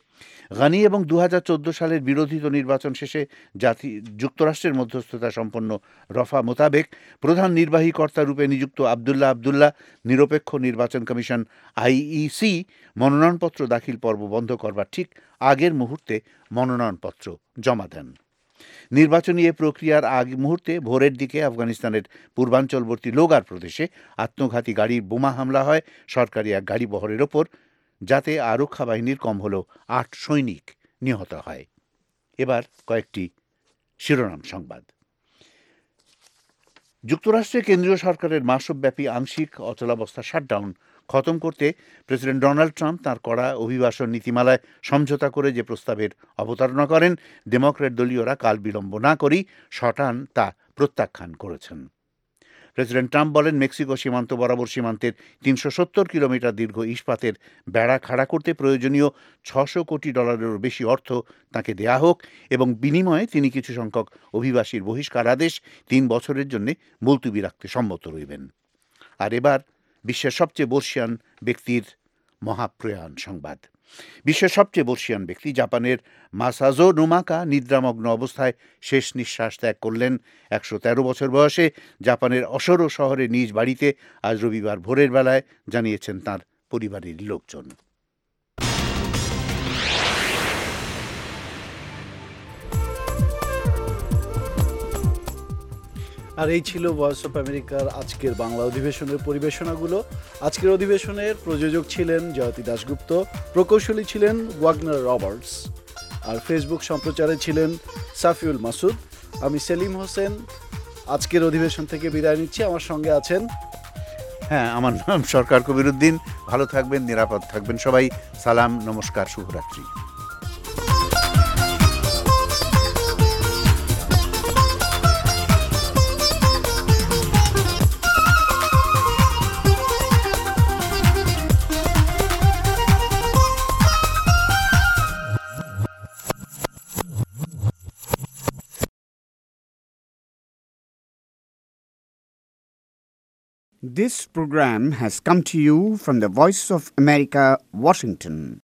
গানি এবং 2014 সালের বিরোধিত নির্বাচন শেষে যুক্তরাষ্ট্রের মধ্যস্থতা সম্পন্ন রফা মোতাবেক প্রধান নির্বাহী কর্তা রূপে নিযুক্ত আবদুল্লাহ নিরপেক্ষ নির্বাচন কমিশন IEC মনোনয়নপত্র দাখিল পর্ব বন্ধ করবার ঠিক আগের মুহূর্তে মনোনয়নপত্র জমা দেন। নির্বাচনী এ প্রক্রিয়ার আগ মুহূর্তে ভোরের দিকে আফগানিস্তানের পূর্বাঞ্চলবর্তী লোগার প্রদেশে আত্মঘাতী গাড়ির বোমা হামলা হয় সরকারি এক গাড়ি বহরের ওপর, যাতে আরক্ষা বাহিনীর কম হলেও 8 সৈনিক নিহত হয়। এবার কয়েকটি শিরোনাম সংবাদ। যুক্তরাষ্ট্রে কেন্দ্রীয় সরকারের মাসব্যাপী আংশিক অচলাবস্থা শাটডাউন খতম করতে প্রেসিডেন্ট ডোনাল্ড ট্রাম্প তাঁর কড়া অভিবাসন নীতিমালায় সমঝোতা করে যে প্রস্তাবের অবতারণা করেন, ডেমোক্র্যাট দলীয়রা কাল বিলম্ব না করেই শটান তা প্রত্যাখ্যান করেছেন। প্রেসিডেন্ট ট্রাম্প বলেন, মেক্সিকো সীমান্ত বরাবর সীমান্তের 370 কিলোমিটার দীর্ঘ ইস্পাতের বেড়া খাড়া করতে প্রয়োজনীয় $600 কোটি বেশি অর্থ তাকে দেয়া হোক এবং বিনিময়ে তিনি কিছু সংখ্যক অভিবাসীর বহিষ্কার আদেশ 3 বছরের জন্য মুলতুবি রাখতে সম্মত রইবেন। আর এবার বিশ্বের সবচেয়ে বর্ষিয়ান ব্যক্তির মহাপ্রয়াণ সংবাদ। বিশ্বের সবচেয়ে বর্ষিয়ান ব্যক্তি জাপানের মাসাজো নোমাকা নিদ্রামগ্ন অবস্থায় শেষ নিঃশ্বাস ত্যাগ করলেন। 113 বছর বয়সে জাপানের অসরো শহরে নিজ বাড়িতে আজ রবিবার ভোরের বেলায়, জানিয়েছেন তাঁর পরিবারের লোকজন। আর এই ছিল ভয়েস অফ আমেরিকার আজকের বাংলা অধিবেশনের পরিবেশনাগুলো। আজকের অধিবেশনের প্রযোজক ছিলেন জয়তী দাশগুপ্ত, প্রকৌশলী ছিলেন ওয়াগনার রবার্টস, আর ফেসবুক সম্প্রচারে ছিলেন সাফিউল মাসুদ। আমি সেলিম হোসেন আজকের অধিবেশন থেকে বিদায় নিচ্ছি। আমার সঙ্গে আছেন, আমার নাম সরকার কবিরউদ্দিন। ভালো থাকবেন, নিরাপদ থাকবেন সবাই। সালাম, নমস্কার, শুভরাত্রি। This program has come to you from the Voice of America, Washington.